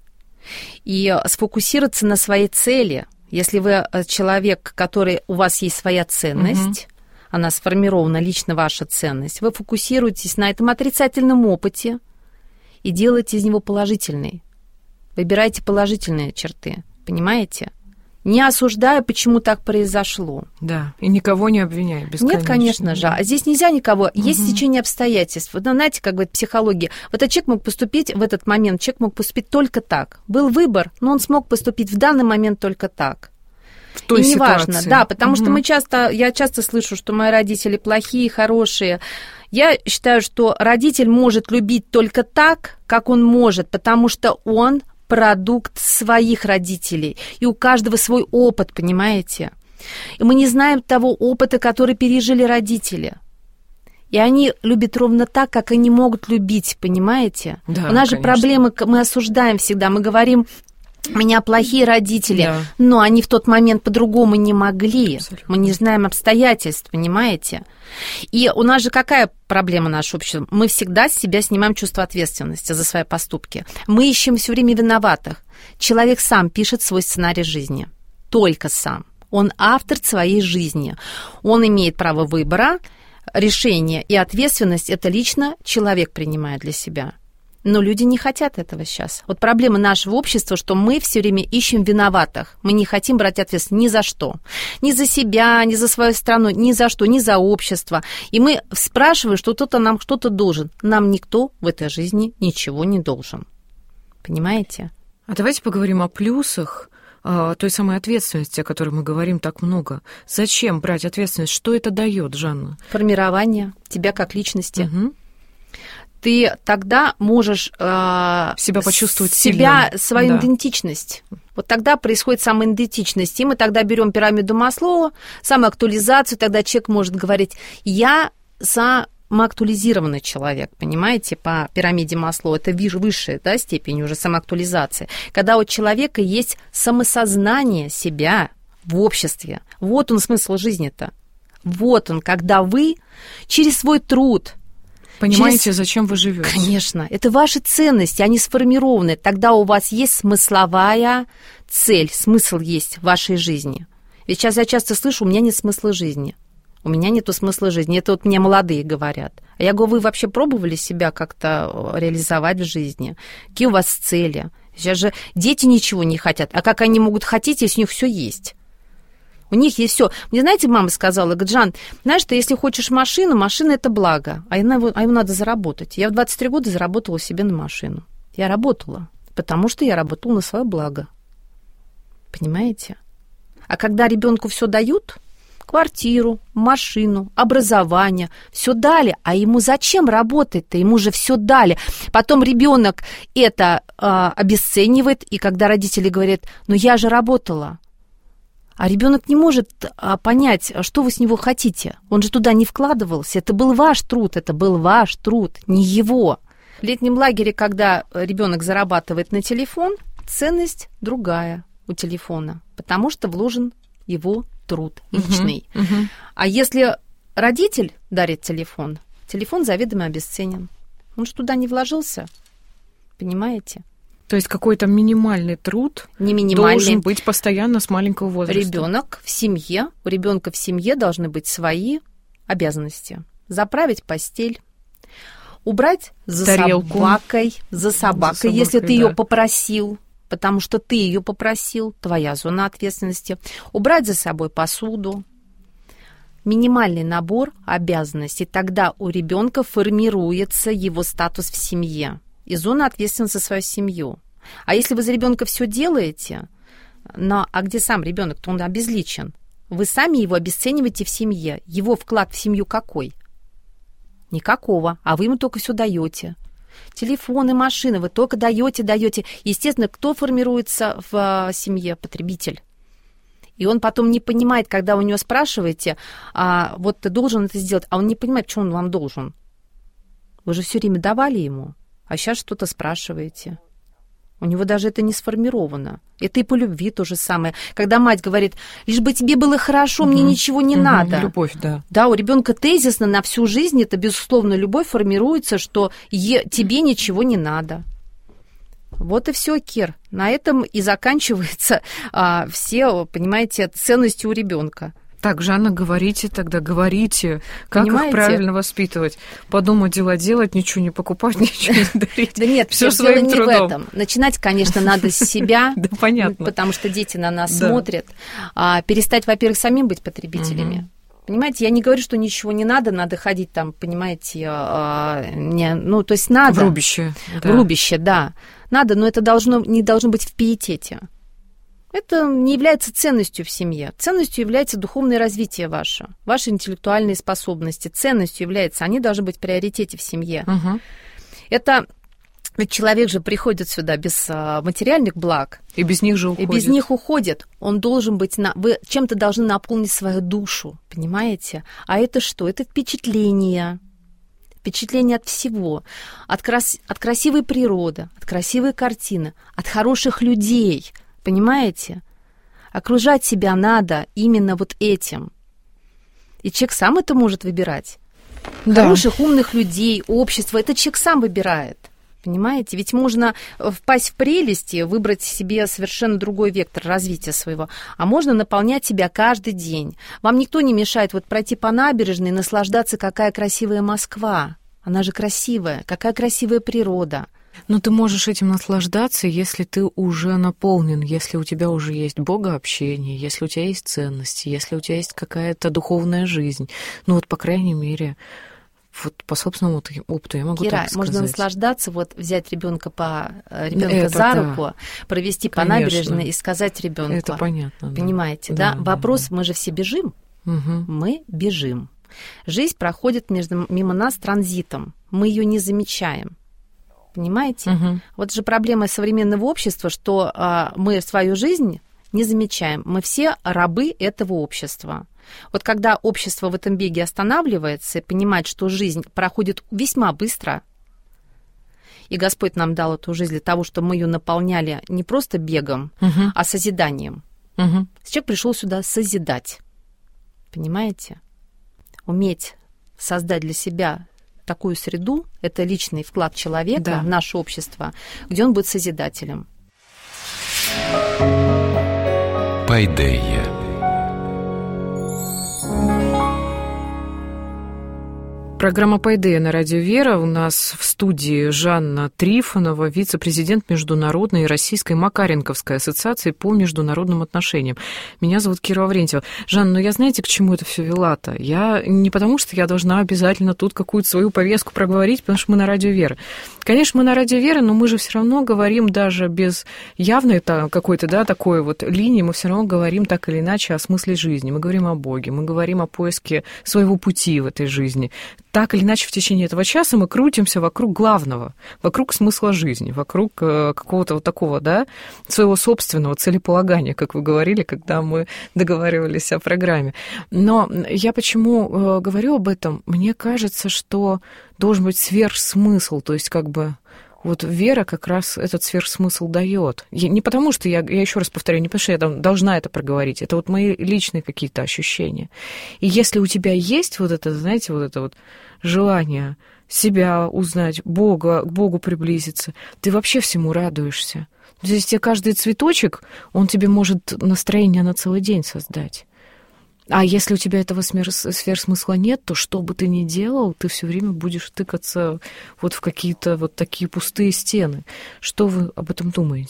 и сфокусироваться на своей цели. Если вы человек, у вас есть своя ценность, она сформирована, лично ваша ценность, вы фокусируетесь на этом отрицательном опыте и делаете из него положительный. Выбирайте положительные черты, понимаете? Не осуждая, почему так произошло. Да, и никого не обвиняя, бесконечно. Нет, конечно же. А здесь нельзя никого. Есть течение обстоятельств. Вот, знаете, как говорит психология, вот этот человек мог поступить в этот момент, человек мог поступить только так. Был выбор, но он смог поступить в данный момент только так. В той и ситуации. Неважно, да, потому что я часто слышу, что мои родители плохие, хорошие. Я считаю, что родитель может любить только так, как он может, потому что он продукт своих родителей, и у каждого свой опыт, понимаете? И мы не знаем того опыта, который пережили родители. И они любят ровно так, как они могут любить, понимаете? Да, у нас конечно. же проблемы, мы осуждаем всегда, мы говорим, у меня плохие родители, да. но они в тот момент по-другому не могли. Абсолютно. Мы не знаем обстоятельств, понимаете? И у нас же какая проблема нашего общества? Мы всегда с себя снимаем чувство ответственности за свои поступки. Мы ищем все время виноватых. Человек сам пишет свой сценарий жизни. Только сам. Он автор своей жизни. Он имеет право выбора, решение и ответственность. Это лично человек принимает для себя. Но люди не хотят этого сейчас. Вот проблема нашего общества, что мы все время ищем виноватых. Мы не хотим брать ответственность ни за что. Ни за себя, ни за свою страну, ни за что, ни за общество. И мы спрашиваем, что кто-то нам что-то должен. Нам никто в этой жизни ничего не должен. Понимаете? А давайте поговорим о плюсах той самой ответственности, о которой мы говорим так много. Зачем брать ответственность? Что это дает, Жанна? Формирование тебя как личности. Ты тогда можешь себя почувствовать себя, сильным. Свою идентичность. Вот тогда происходит самоидентичность. И мы тогда берем пирамиду Маслоу, самоактуализацию, тогда человек может говорить, я самоактуализированный человек, понимаете, по пирамиде Маслоу. Это высшая, да, степень уже самоактуализации. Когда у человека есть самосознание себя в обществе. Вот он смысл жизни-то. Вот он, когда вы через свой труд... Понимаете, зачем вы живете? Конечно. Это ваши ценности, они сформированы. Тогда у вас есть смысловая цель, смысл есть в вашей жизни. Ведь сейчас я часто слышу, у меня нет смысла жизни. У меня нету смысла жизни. Это вот мне молодые говорят. А я говорю, вы вообще пробовали себя как-то реализовать в жизни? Какие у вас цели? Сейчас же дети ничего не хотят. А как они могут хотеть, если у них все есть? У них есть все. Мне, знаете, мама сказала, говорит, Жан, знаешь, ты если хочешь машину, машина – это благо, а его надо заработать. Я в 23 года заработала себе на машину. Я работала, потому что я работала на свое благо. Понимаете? А когда ребенку все дают, квартиру, машину, образование, все дали, а ему зачем работать-то? Ему же все дали. Потом ребенок это обесценивает, и когда родители говорят, ну я же работала. А ребенок не может понять, что вы с него хотите. Он же туда не вкладывался. Это был ваш труд, не его. В летнем лагере, когда ребенок зарабатывает на телефон, ценность другая у телефона, потому что вложен его труд личный. А если родитель дарит телефон заведомо обесценен. Он же туда не вложился. Понимаете? То есть какой-то минимальный труд должен быть постоянно с маленького возраста. У ребенка в семье должны быть свои обязанности. Заправить постель, убрать за собакой, если ты ее попросил. потому что ты ее попросил, твоя зона ответственности, убрать за собой посуду. Минимальный набор обязанностей, тогда у ребенка формируется его статус в семье и зона ответственности за свою семью. А если вы за ребенка все делаете, а где сам ребенок, то он обезличен. Вы сами его обесцениваете в семье. Его вклад в семью какой? Никакого, а вы ему только все даете. Телефоны, машины вы только даете. Естественно, кто формируется в семье? Потребитель. И он потом не понимает, когда у него спрашиваете, вот ты должен это сделать, а он не понимает, что он вам должен. Вы же все время давали ему, а сейчас что-то спрашиваете. У него даже это не сформировано. Это и по любви то же самое. Когда мать говорит, лишь бы тебе было хорошо, мне ничего не надо. Любовь, да. Да, у ребенка тезисно на всю жизнь это, безусловно, любовь формируется, что тебе ничего не надо. Вот и все, Кир. На этом и заканчивается все, понимаете, ценности у ребенка. Так, Жанна, говорите, как Понимаете? Их правильно воспитывать. По дому дела делать, ничего не покупать, ничего не дарить. Да нет, все дело своим не трудом. в этом. Начинать, конечно, надо с себя, да, понятно. Потому что дети на нас смотрят. Перестать, во-первых, самим быть потребителями. Понимаете, я не говорю, что ничего не надо ходить там, понимаете, то есть надо. В рубище. В рубище, да. Надо, но это не должно быть в пиетете. Это не является ценностью в семье. Ценностью является духовное развитие ваше, ваши интеллектуальные способности. Ценностью является, они должны быть в приоритете в семье. Это ведь человек же приходит сюда без материальных благ. И без них же уходит. И без них уходит. Он должен быть... Вы чем-то должны наполнить свою душу, понимаете? А это что? Это впечатление. Впечатление от всего. От красивой природы, от красивой картины, от хороших людей. Понимаете? Окружать себя надо именно вот этим. И человек сам это может выбирать. Да. Хороших, умных людей, общество. Это человек сам выбирает. Понимаете? Ведь можно впасть в прелести, выбрать себе совершенно другой вектор развития своего. А можно наполнять себя каждый день. Вам никто не мешает вот пройти по набережной и наслаждаться, какая красивая Москва. Она же красивая. Какая красивая природа. Но ты можешь этим наслаждаться, если ты уже наполнен, если у тебя уже есть богообщение, если у тебя есть ценности, если у тебя есть какая-то духовная жизнь. Ну вот, по крайней мере, вот по собственному опыту я могу так сказать. Можно наслаждаться, вот взять ребенка за руку, провести по набережной и сказать ребенку. Это понятно. Понимаете, да? Вопрос, мы же все бежим. Мы бежим. Жизнь проходит мимо нас транзитом. Мы ее не замечаем. Понимаете? Вот же проблема современного общества, что мы свою жизнь не замечаем. Мы все рабы этого общества. Вот когда общество в этом беге останавливается и понимает, что жизнь проходит весьма быстро, и Господь нам дал эту жизнь для того, чтобы мы ее наполняли не просто бегом, а созиданием. Человек пришел сюда созидать. Понимаете? Уметь создать для себя такую среду, это личный вклад человека в наше общество, где он будет созидателем. Пайдея. Программа «Пайдея» на радио «Вера». У нас в студии Жанна Трифонова, вице-президент Международной Российской Макаренковской ассоциации по международным отношениям. Меня зовут Кира Лаврентьева. Жанна, я знаете, к чему это все вела-то? Я не потому, что я должна обязательно тут какую-то свою повестку проговорить, потому что мы на радио «Вера». Конечно, мы на радио «Вера», но мы же все равно говорим даже без явной какой-то, такой вот линии, мы все равно говорим так или иначе о смысле жизни. Мы говорим о Боге, мы говорим о поиске своего пути в этой жизни. Так или иначе, в течение этого часа мы крутимся вокруг главного, вокруг смысла жизни, вокруг какого-то вот такого, своего собственного целеполагания, как вы говорили, когда мы договаривались о программе. Но я почему говорю об этом? Мне кажется, что должен быть сверхсмысл, то есть вот вера как раз этот сверхсмысл дает. Не потому, что я еще раз повторю, не потому, что я должна это проговорить. Это вот мои личные какие-то ощущения. И если у тебя есть вот это, знаете, вот это вот желание себя узнать, к Богу приблизиться, ты вообще всему радуешься. То есть тебе каждый цветочек, он тебе может настроение на целый день создать. А если у тебя этого сверхсмысла нет, то что бы ты ни делал, ты все время будешь тыкаться вот в какие-то вот такие пустые стены. Что вы об этом думаете?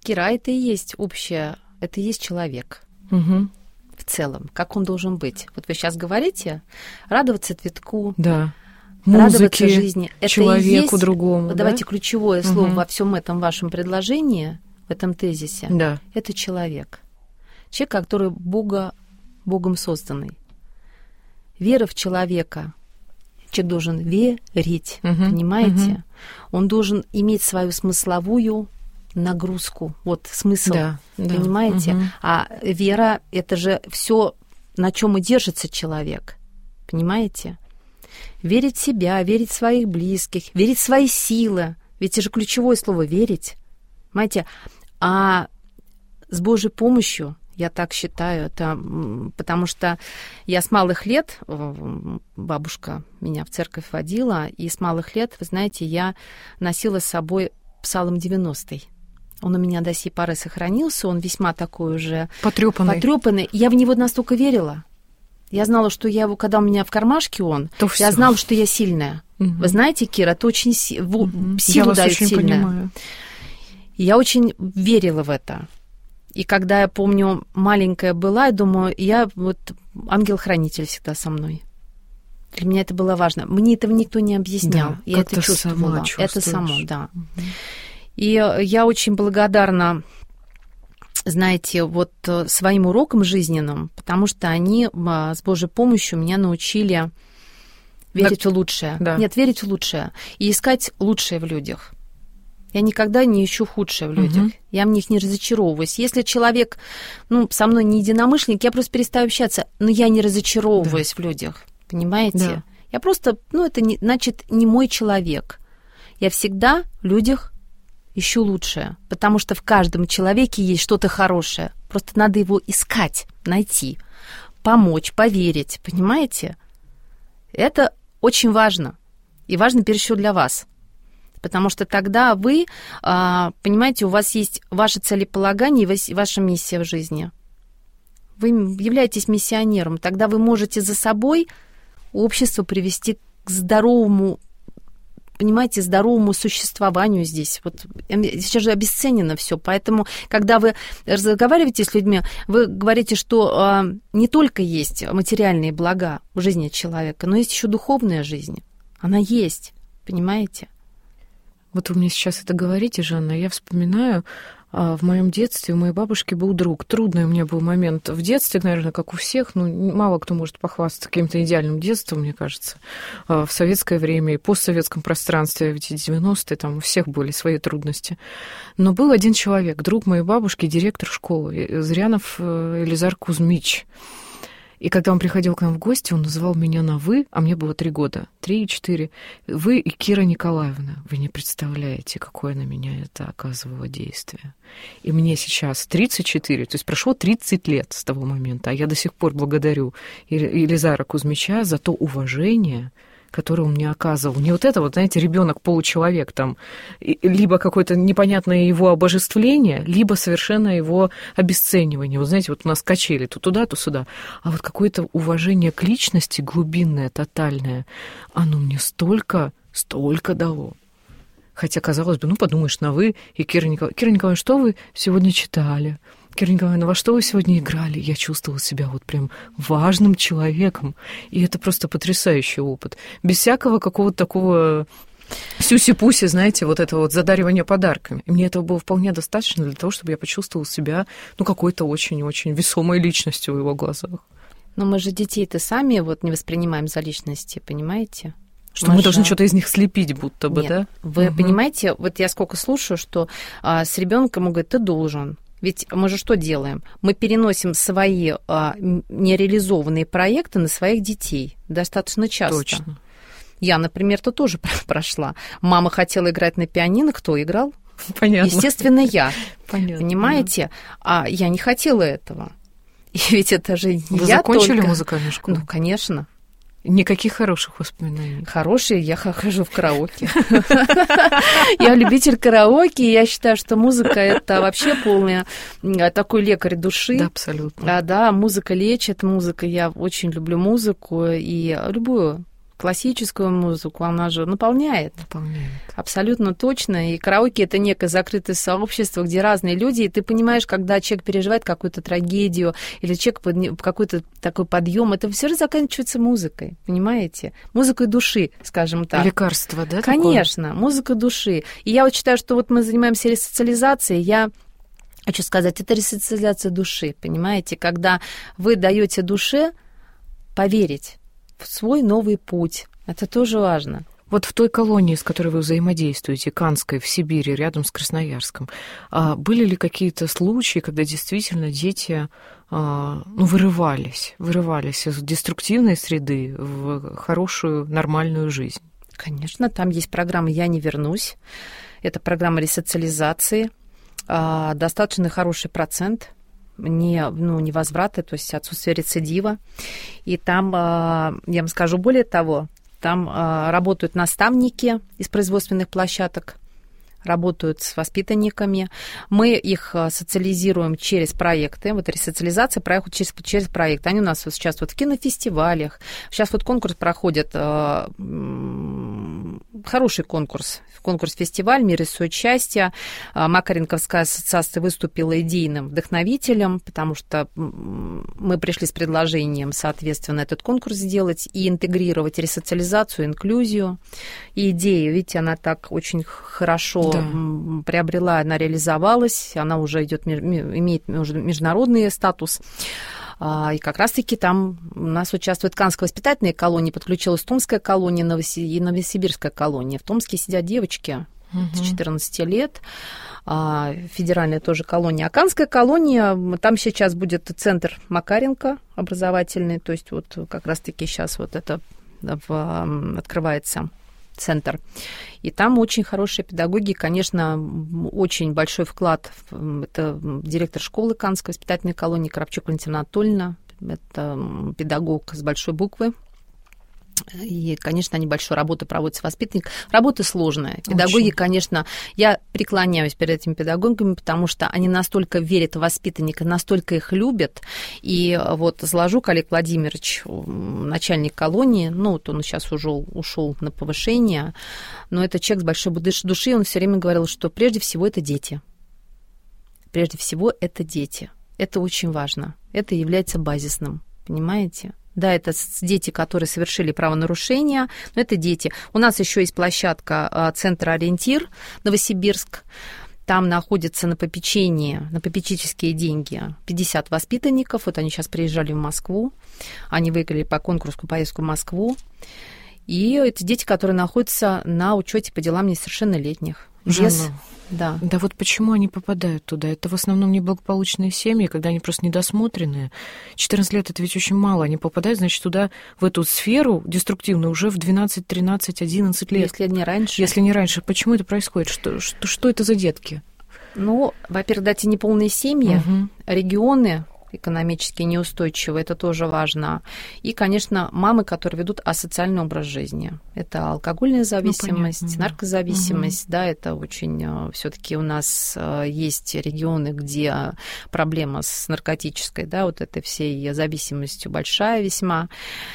Кира, это и есть общее, это и есть человек. Угу. В целом, как он должен быть. Вот вы сейчас говорите, радоваться цветку, Да. радоваться Музыке, жизни. Это человеку и есть, другому. давайте да? ключевое слово во всем этом вашем предложении, в этом тезисе. Да. Это человек. Человек, который Богом созданный. Вера в человека. Человек должен верить, понимаете? Он должен иметь свою смысловую нагрузку. Вот смысл, да, понимаете? А вера — это же все, на чем и держится человек, понимаете? Верить в себя, верить в своих близких, верить в свои силы. Ведь это же ключевое слово — верить, понимаете? А с Божьей помощью, я так считаю, это потому что я с малых лет, бабушка меня в церковь водила, и с малых лет, вы знаете, я носила с собой Псалом 90-й. Он у меня до сей поры сохранился, он весьма такой уже потрёпанный. Я в него настолько верила. Я знала, что я его, когда у меня в кармашке он, я знала, что я сильная. Вы знаете, Кира, это очень силу дает сильная. Понимаю. Я очень верила в это. И когда я помню, маленькая была, я думаю, ангел-хранитель всегда со мной. Для меня это было важно. Мне этого никто не объяснял. Да, я это чувствовала. Это само, да. И я очень благодарна, знаете, своим урокам жизненным, потому что они с Божьей помощью меня научили верить в лучшее. Да. Нет, верить в лучшее. И искать лучшее в людях. Я никогда не ищу худшее в людях. Я в них не разочаровываюсь. Если человек, со мной не единомышленник, я просто перестаю общаться, но я не разочаровываюсь в людях. Понимаете? Да. Я просто, значит, не мой человек. Я всегда в людях ищу лучшее, потому что в каждом человеке есть что-то хорошее. Просто надо его искать, найти, помочь, поверить. Понимаете? Это очень важно. И важно, прежде всего, для вас. Потому что тогда вы, понимаете, у вас есть ваше целеполагание и ваша миссия в жизни. Вы являетесь миссионером. Тогда вы можете за собой общество привести к здоровому, понимаете, здоровому существованию здесь. Сейчас же обесценено все. Поэтому, когда вы разговариваете с людьми, вы говорите, что не только есть материальные блага в жизни человека, но есть еще духовная жизнь. Она есть, понимаете? Вот вы мне сейчас это говорите, Жанна, я вспоминаю, в моем детстве у моей бабушки был друг. Трудный у меня был момент в детстве, наверное, как у всех, мало кто может похвастаться каким-то идеальным детством, мне кажется, в советское время и постсоветском пространстве, в эти 90-е, там у всех были свои трудности. Но был один человек, друг моей бабушки, директор школы, Зырянов Елизар Кузьмич. И когда он приходил к нам в гости, он называл меня на «вы», а мне было 3 года, 3 и 4. «Вы и Кира Николаевна». Вы не представляете, какое на меня это оказывало действие. И мне сейчас 34, то есть прошло 30 лет с того момента, а я до сих пор благодарю Елизара Кузьмича за то уважение, которое он мне оказывал. Не вот это знаете, ребенок-получеловек там, либо какое-то непонятное его обожествление, либо совершенно его обесценивание. Вот знаете, у нас качели то туда, то сюда. А вот какое-то уважение к личности глубинное, тотальное, оно мне столько дало. Хотя, казалось бы, подумаешь, на «вы» и Кира Николаевна, что вы сегодня читали? Кира Николаевна, во что вы сегодня играли? Я чувствовала себя прям важным человеком. И это просто потрясающий опыт. Без всякого какого-то такого сюси-пуси, знаете, это задаривание подарками. И мне этого было вполне достаточно для того, чтобы я почувствовала себя, какой-то очень-очень весомой личностью в его глазах. Но мы же детей-то сами не воспринимаем за личности, понимаете? Что мы должны что-то из них слепить, будто бы, Нет. да? Вы понимаете, я сколько слушаю, что с ребенком он говорит, ты должен. Ведь мы же что делаем? Мы переносим свои нереализованные проекты на своих детей достаточно часто. Точно. Я, например, тоже прошла. Мама хотела играть на пианино, кто играл? Понятно. Естественно, я. Понятно. Понимаете? А я не хотела этого. И ведь это же не Вы я закончили только... музыкальную школу? Конечно. Никаких хороших воспоминаний. Хорошие, я хожу в караоке. Я любитель караоке, и я считаю, что музыка — это вообще полный такой лекарь души. Да, абсолютно. Да, музыка лечит, я очень люблю музыку, и любую классическую музыку, она же наполняет. Абсолютно точно. И караоке — это некое закрытое сообщество, где разные люди, и ты понимаешь, когда человек переживает какую-то трагедию или человек какой-то такой подъем, это все же заканчивается музыкой, понимаете? Музыкой души, скажем так. Лекарство, да? Конечно, такое? Музыка души. И я вот считаю, что вот мы занимаемся ресоциализацией, я хочу сказать, это ресоциализация души, понимаете? Когда вы даете душе поверить в свой новый путь. Это тоже важно. Вот в той колонии, с которой вы взаимодействуете, Канской, в Сибири, рядом с Красноярском, были ли какие-то случаи, когда действительно дети вырывались из деструктивной среды в хорошую, нормальную жизнь? Конечно, там есть программа «Я не вернусь». Это программа ресоциализации. Достаточно хороший процент невозврата, то есть отсутствие рецидива. И там, я вам скажу более того, там работают наставники из производственных площадок, работают с воспитанниками. Мы их социализируем через проекты. Вот ресоциализация проходит через проекты. Они у нас вот сейчас вот в кинофестивалях. Сейчас вот конкурс проходит, хороший конкурс «Фестиваль. Мир и соучастие». Макаренковская ассоциация выступила идейным вдохновителем, потому что мы пришли с предложением, соответственно, этот конкурс сделать и интегрировать ресоциализацию, инклюзию. И идея, видите, она так очень хорошо приобрела, она реализовалась, она уже имеет уже международный статус. И как раз-таки там у нас участвует Канская воспитательная колония, подключилась Томская колония и Новосибирская колония. В Томске сидят девочки с 14 лет, федеральная тоже колония. А Канская колония, там сейчас будет центр Макаренко образовательный, то есть вот как раз-таки сейчас вот это открывается центр. И там очень хорошие педагоги, конечно, очень большой вклад. Это директор школы Канской воспитательной колонии Коробчук Валентина Анатольевна. Это педагог с большой буквы. И, конечно, они большую работу проводят с воспитанниками. Работа сложная. Педагоги, конечно, я преклоняюсь перед этими педагогами, потому что они настолько верят в воспитанника, настолько их любят. И вот Зложук Олег Владимирович, начальник колонии, вот он сейчас ушел на повышение, но это человек с большой души, он все время говорил, что прежде всего это дети. Прежде всего это дети. Это очень важно. Это является базисным, понимаете? Да, это дети, которые совершили правонарушения, но это дети. У нас еще есть площадка центра «Ориентир» Новосибирск. Там находится на попечении, на попечительские деньги 50 воспитанников. Вот они сейчас приезжали в Москву. Они выиграли по конкурсу поездку в Москву. И это дети, которые находятся на учете по делам несовершеннолетних. Да. Да вот почему они попадают туда? Это в основном неблагополучные семьи, когда они просто недосмотренные. 14 лет — это ведь очень мало. Они попадают, значит, туда, в эту сферу деструктивную уже в 12, 13, 11 лет. Если не раньше. Если не раньше. Почему это происходит? Что это за детки? Во-первых, да, эти неполные семьи, регионы экономически неустойчивые, это тоже важно. И, конечно, мамы, которые ведут асоциальный образ жизни. Это алкогольная зависимость, наркозависимость, да, это очень... Все-таки у нас есть регионы, где проблема с наркотической, да, вот этой всей зависимостью большая весьма.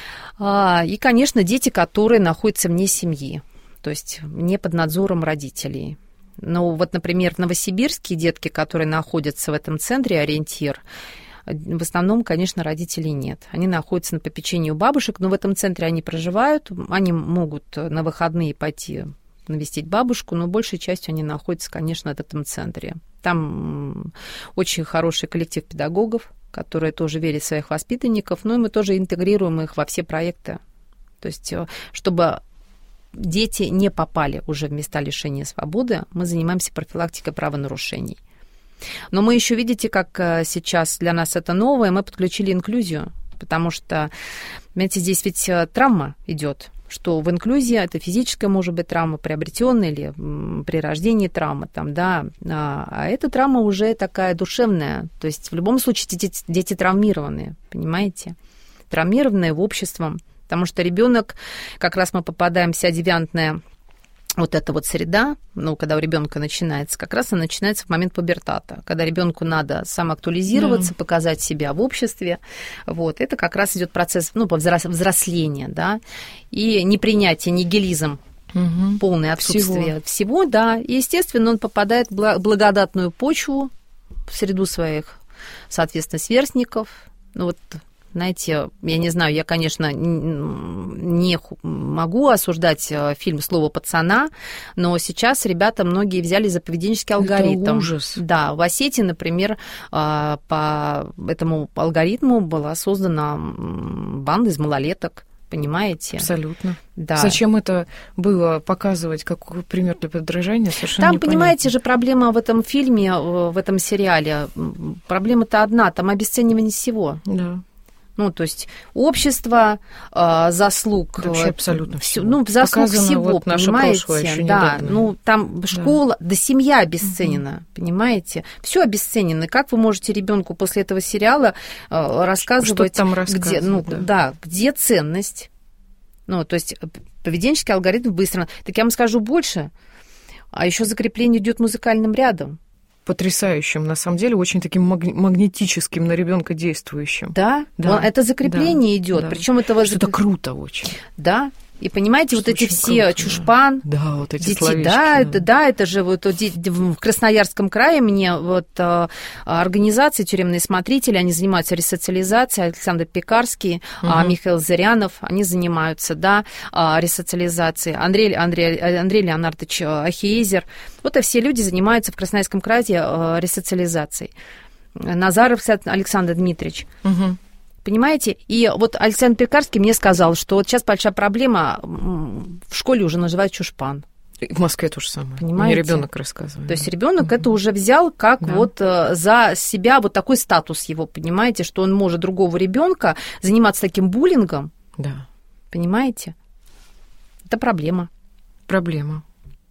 И, конечно, дети, которые находятся вне семьи, то есть не под надзором родителей. Вот, например, в Новосибирске детки, которые находятся в этом центре «Ориентир», в основном, конечно, родителей нет. Они находятся на попечении у бабушек, но в этом центре они проживают, они могут на выходные пойти навестить бабушку, но большей частью они находятся, конечно, в этом центре. Там очень хороший коллектив педагогов, которые тоже верят в своих воспитанников, и мы тоже интегрируем их во все проекты. То есть, чтобы дети не попали уже в места лишения свободы, мы занимаемся профилактикой правонарушений. Но мы еще, видите, как сейчас для нас это новое, мы подключили инклюзию, потому что, понимаете, здесь ведь травма идет, что в инклюзии это физическая, может быть, травма, приобретенная или при рождении травма, а эта травма уже такая душевная, то есть в любом случае дети травмированные, понимаете, травмированные в обществе, потому что ребенок, как раз мы попадаем, вся девиантная вот эта вот среда, ну, когда у ребенка начинается, как раз она начинается в момент пубертата, когда ребенку надо самоактуализироваться, показать себя в обществе. Вот, это как раз идет процесс, ну, взросления, да, и непринятие, нигилизм, полное отсутствие всего, да, и, естественно, он попадает в благодатную почву, в среду своих, соответственно, сверстников. Ну, вот, знаете, я не знаю, я, конечно, не могу осуждать фильм «Слово пацана», но сейчас ребята многие взяли за поведенческий алгоритм. Это ужас. Да, в Осетии, например, по этому алгоритму была создана банда из малолеток. Понимаете? Абсолютно. Да. Зачем это было показывать как пример для подражания? Совершенно там, непонятно. понимаете же, проблема в этом фильме, в этом сериале, проблема-то одна, там обесценивание всего. Да. Ну, то есть общество, заслуг. Вообще абсолютно всего. Ну, заслуг показано всего, вот наше понимаете? прошлое еще да, недавно. ну, там школа, да семья обесценена, понимаете? Все обесценено. Как вы можете ребенку после этого сериала рассказывать, там где, ну, да, где ценность? Ну, то есть поведенческий алгоритм быстро. Так я вам скажу больше, а еще закрепление идет музыкальным рядом. Потрясающим, на самом деле, очень таким магнетическим на ребенка действующим. Да, это закрепление идет, причем это что-то круто очень. Да. И понимаете, вот эти все круто, чушпан, да, вот эти дети, словечки. это же вот в Красноярском крае мне вот организации «Тюремные смотрители», они занимаются ресоциализацией, Александр Пекарский, Михаил Зырянов, они занимаются, да, ресоциализацией, Андрей Леонардович Ахиезер, вот и все люди занимаются в Красноярском крае ресоциализацией. Назаров Александр Дмитриевич. Понимаете? И вот Александр Пекарский мне сказал, что вот сейчас большая проблема, в школе уже называют чушпан. И в Москве то же самое. Понимаете? Мне ребенок рассказывает. То есть ребенок это уже взял как вот за себя вот такой статус его, понимаете, что он может другого ребенка заниматься таким буллингом. Да. Понимаете? Это проблема. Проблема.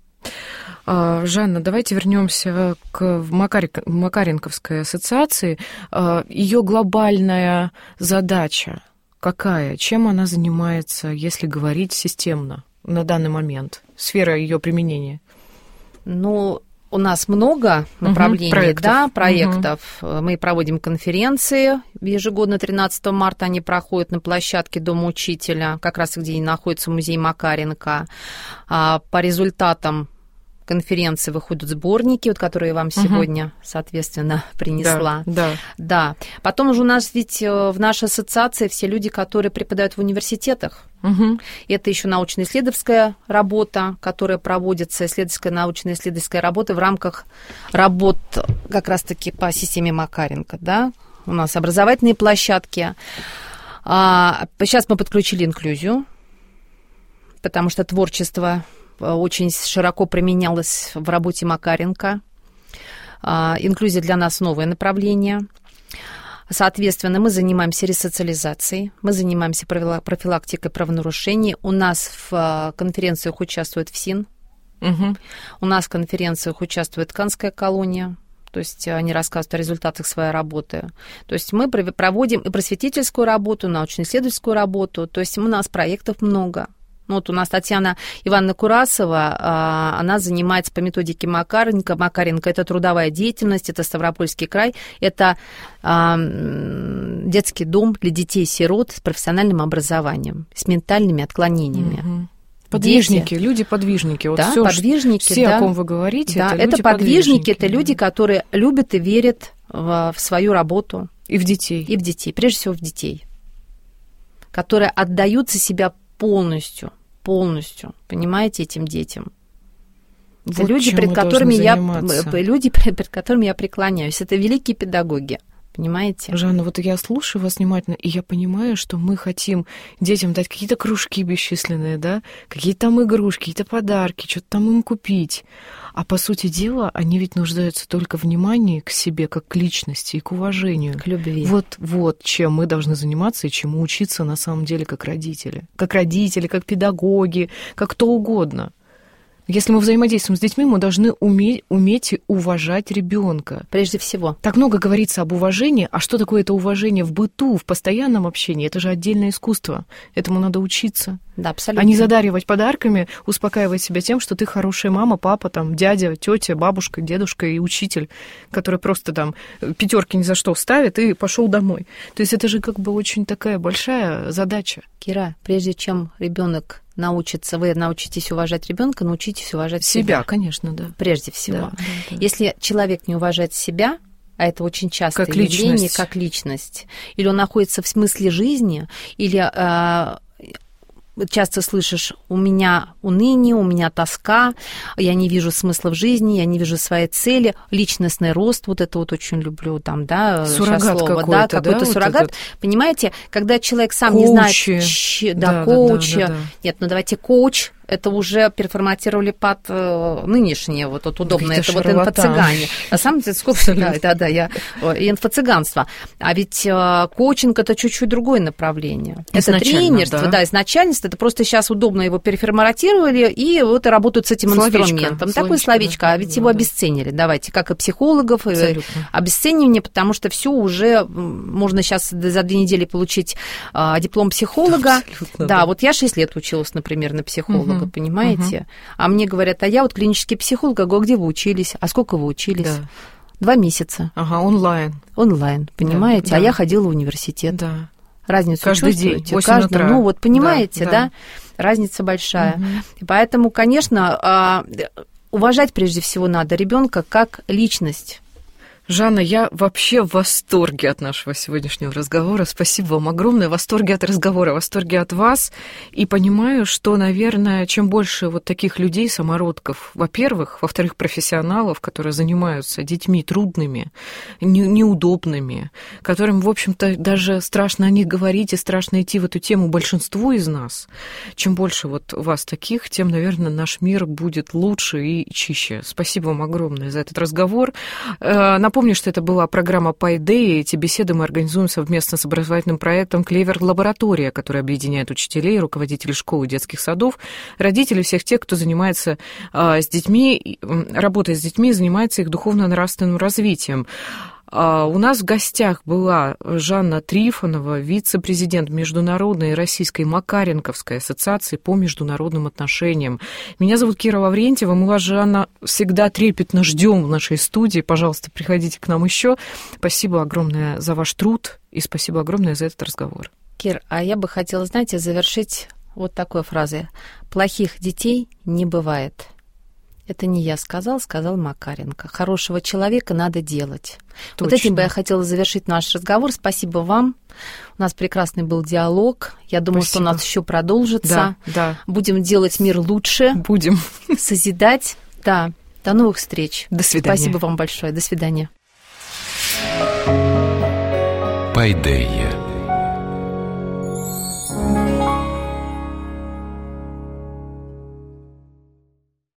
Жанна, давайте вернемся к Макаренковской ассоциации. Ее глобальная задача какая? Чем она занимается, если говорить системно на данный момент? Сфера ее применения? Ну, у нас много направлений, проектов. Мы проводим конференции. Ежегодно 13 марта они проходят на площадке Дома учителя, как раз где и находится музей Макаренко. По результатам конференции выходят сборники, вот, которые я вам сегодня, соответственно, принесла. Да. Потом уже у нас ведь в нашей ассоциации все люди, которые преподают в университетах. Это еще научно-исследовательская работа, которая проводится, научно-исследовательская работа в рамках работ как раз-таки по системе Макаренко. Да? У нас образовательные площадки. Сейчас мы подключили инклюзию, потому что творчество очень широко применялось в работе Макаренко. Инклюзия для нас новое направление. Соответственно, мы занимаемся ресоциализацией, мы занимаемся профилактикой правонарушений. У нас в конференциях участвует ФСИН, у нас в конференциях участвует Канская колония, то есть они рассказывают о результатах своей работы. То есть мы проводим и просветительскую работу, научно-исследовательскую работу, то есть у нас проектов много. Вот у нас Татьяна Ивановна Курасова, она занимается по методике Макаренко. Макаренко – это трудовая деятельность, это Ставропольский край, это детский дом для детей-сирот с профессиональным образованием, с ментальными отклонениями. Подвижники, люди-подвижники. Вот да, всё, подвижники. Все, о ком вы говорите, да, это подвижники, это люди, которые любят и верят в свою работу. И в детей. И в детей, прежде всего в детей, которые отдаются себя полностью, понимаете, этим детям. Это Вот люди, перед которыми я преклоняюсь. Это великие педагоги, понимаете? Жанна, вот я слушаю вас внимательно, и я понимаю, что мы хотим детям дать какие-то кружки бесчисленные, да, какие-то там игрушки, какие-то подарки, что-то там им купить. А по сути дела, они ведь нуждаются только в внимании к себе, как к личности и к уважению. К любви. Вот чем мы должны заниматься и чему учиться на самом деле как родители. Как родители, как педагоги, как кто угодно. Если мы взаимодействуем с детьми, мы должны уметь уважать ребенка. Прежде всего. Так много говорится об уважении, а что такое это уважение в быту, в постоянном общении? Это же отдельное искусство. Этому надо учиться. Да, абсолютно. А не задаривать подарками, успокаивать себя тем, что ты хорошая мама, папа, там, дядя, тетя, бабушка, дедушка и учитель, который просто там 5 ни за что ставит и пошел домой. То есть это же как бы очень такая большая задача. Кира, прежде чем ребенок научится, вы научитесь уважать ребенка, научитесь уважать себя. Конечно, да. Прежде всего. Да. Если человек не уважает себя, а это очень частое явление, как личность, или он находится в смысле жизни, или часто слышишь: у меня уныние, у меня тоска, я не вижу смысла в жизни, я не вижу своей цели, личностный рост, вот это вот очень люблю, там, да, суррогат слово, какой-то, да, какой-то вот суррогат. этот... Понимаете, когда человек сам коучи. Не знает, коучи, да. Нет, ну давайте коуч, это уже переформатировали под нынешнее, вот удобное, это вот инфо-цыгане. На самом деле, сколько, инфо-цыганство. А ведь коучинг – это чуть-чуть другое направление. Это тренерство, да, изначальность, это просто сейчас удобно его переформатировали, и вот и работают с этим инструментом. Такое словечко, да, а ведь его обесценили. Давайте, как и психологов, обесценивание, потому что все уже можно сейчас за 2 недели получить диплом психолога. Абсолютно, да, вот я 6 лет училась, например, на психолога. Понимаете? А мне говорят: а я вот клинический психолог, а где вы учились? А сколько вы учились? Да. 2 месяца. Ага, онлайн, понимаете? Да. А я ходила в университет. Да. Разницу каждый чувствуете? день, 8 утра. Ну, вот понимаете, да? Разница большая. И поэтому, конечно, уважать прежде всего надо ребенка как личность. Жанна, я вообще в восторге от нашего сегодняшнего разговора. Спасибо вам огромное. В восторге от разговора, в восторге от вас. И понимаю, что, наверное, чем больше вот таких людей, самородков, во-первых, во-вторых, профессионалов, которые занимаются детьми трудными, неудобными, которым, в общем-то, даже страшно о них говорить и страшно идти в эту тему большинству из нас, чем больше вот вас таких, тем, наверное, наш мир будет лучше и чище. Спасибо вам огромное за этот разговор. Напомню, что это была программа «Пайдея», и эти беседы мы организуем совместно с образовательным проектом «Клевер-лаборатория», который объединяет учителей, руководителей школ и детских садов, родителей, всех тех, кто занимается с детьми, работает с детьми, занимается их духовно-нравственным развитием. У нас в гостях была Жанна Трифонова, вице-президент Международной российской Макаренковской ассоциации по международным отношениям. Меня зовут Кира Лаврентьева. Мы вас, Жанна, всегда трепетно ждем в нашей студии. Пожалуйста, приходите к нам еще. Спасибо огромное за ваш труд и спасибо огромное за этот разговор. Кир, а я бы хотела, знаете, завершить вот такой фразой: плохих детей не бывает. Это не я сказал Макаренко. Хорошего человека надо делать. Точно. Вот этим бы я хотела завершить наш разговор. Спасибо вам. У нас прекрасный был диалог. Я думаю, что у нас еще продолжится. Да. Будем делать мир лучше. Будем. Созидать. Да. До новых встреч. До свидания. Спасибо вам большое. До свидания. Пайдея.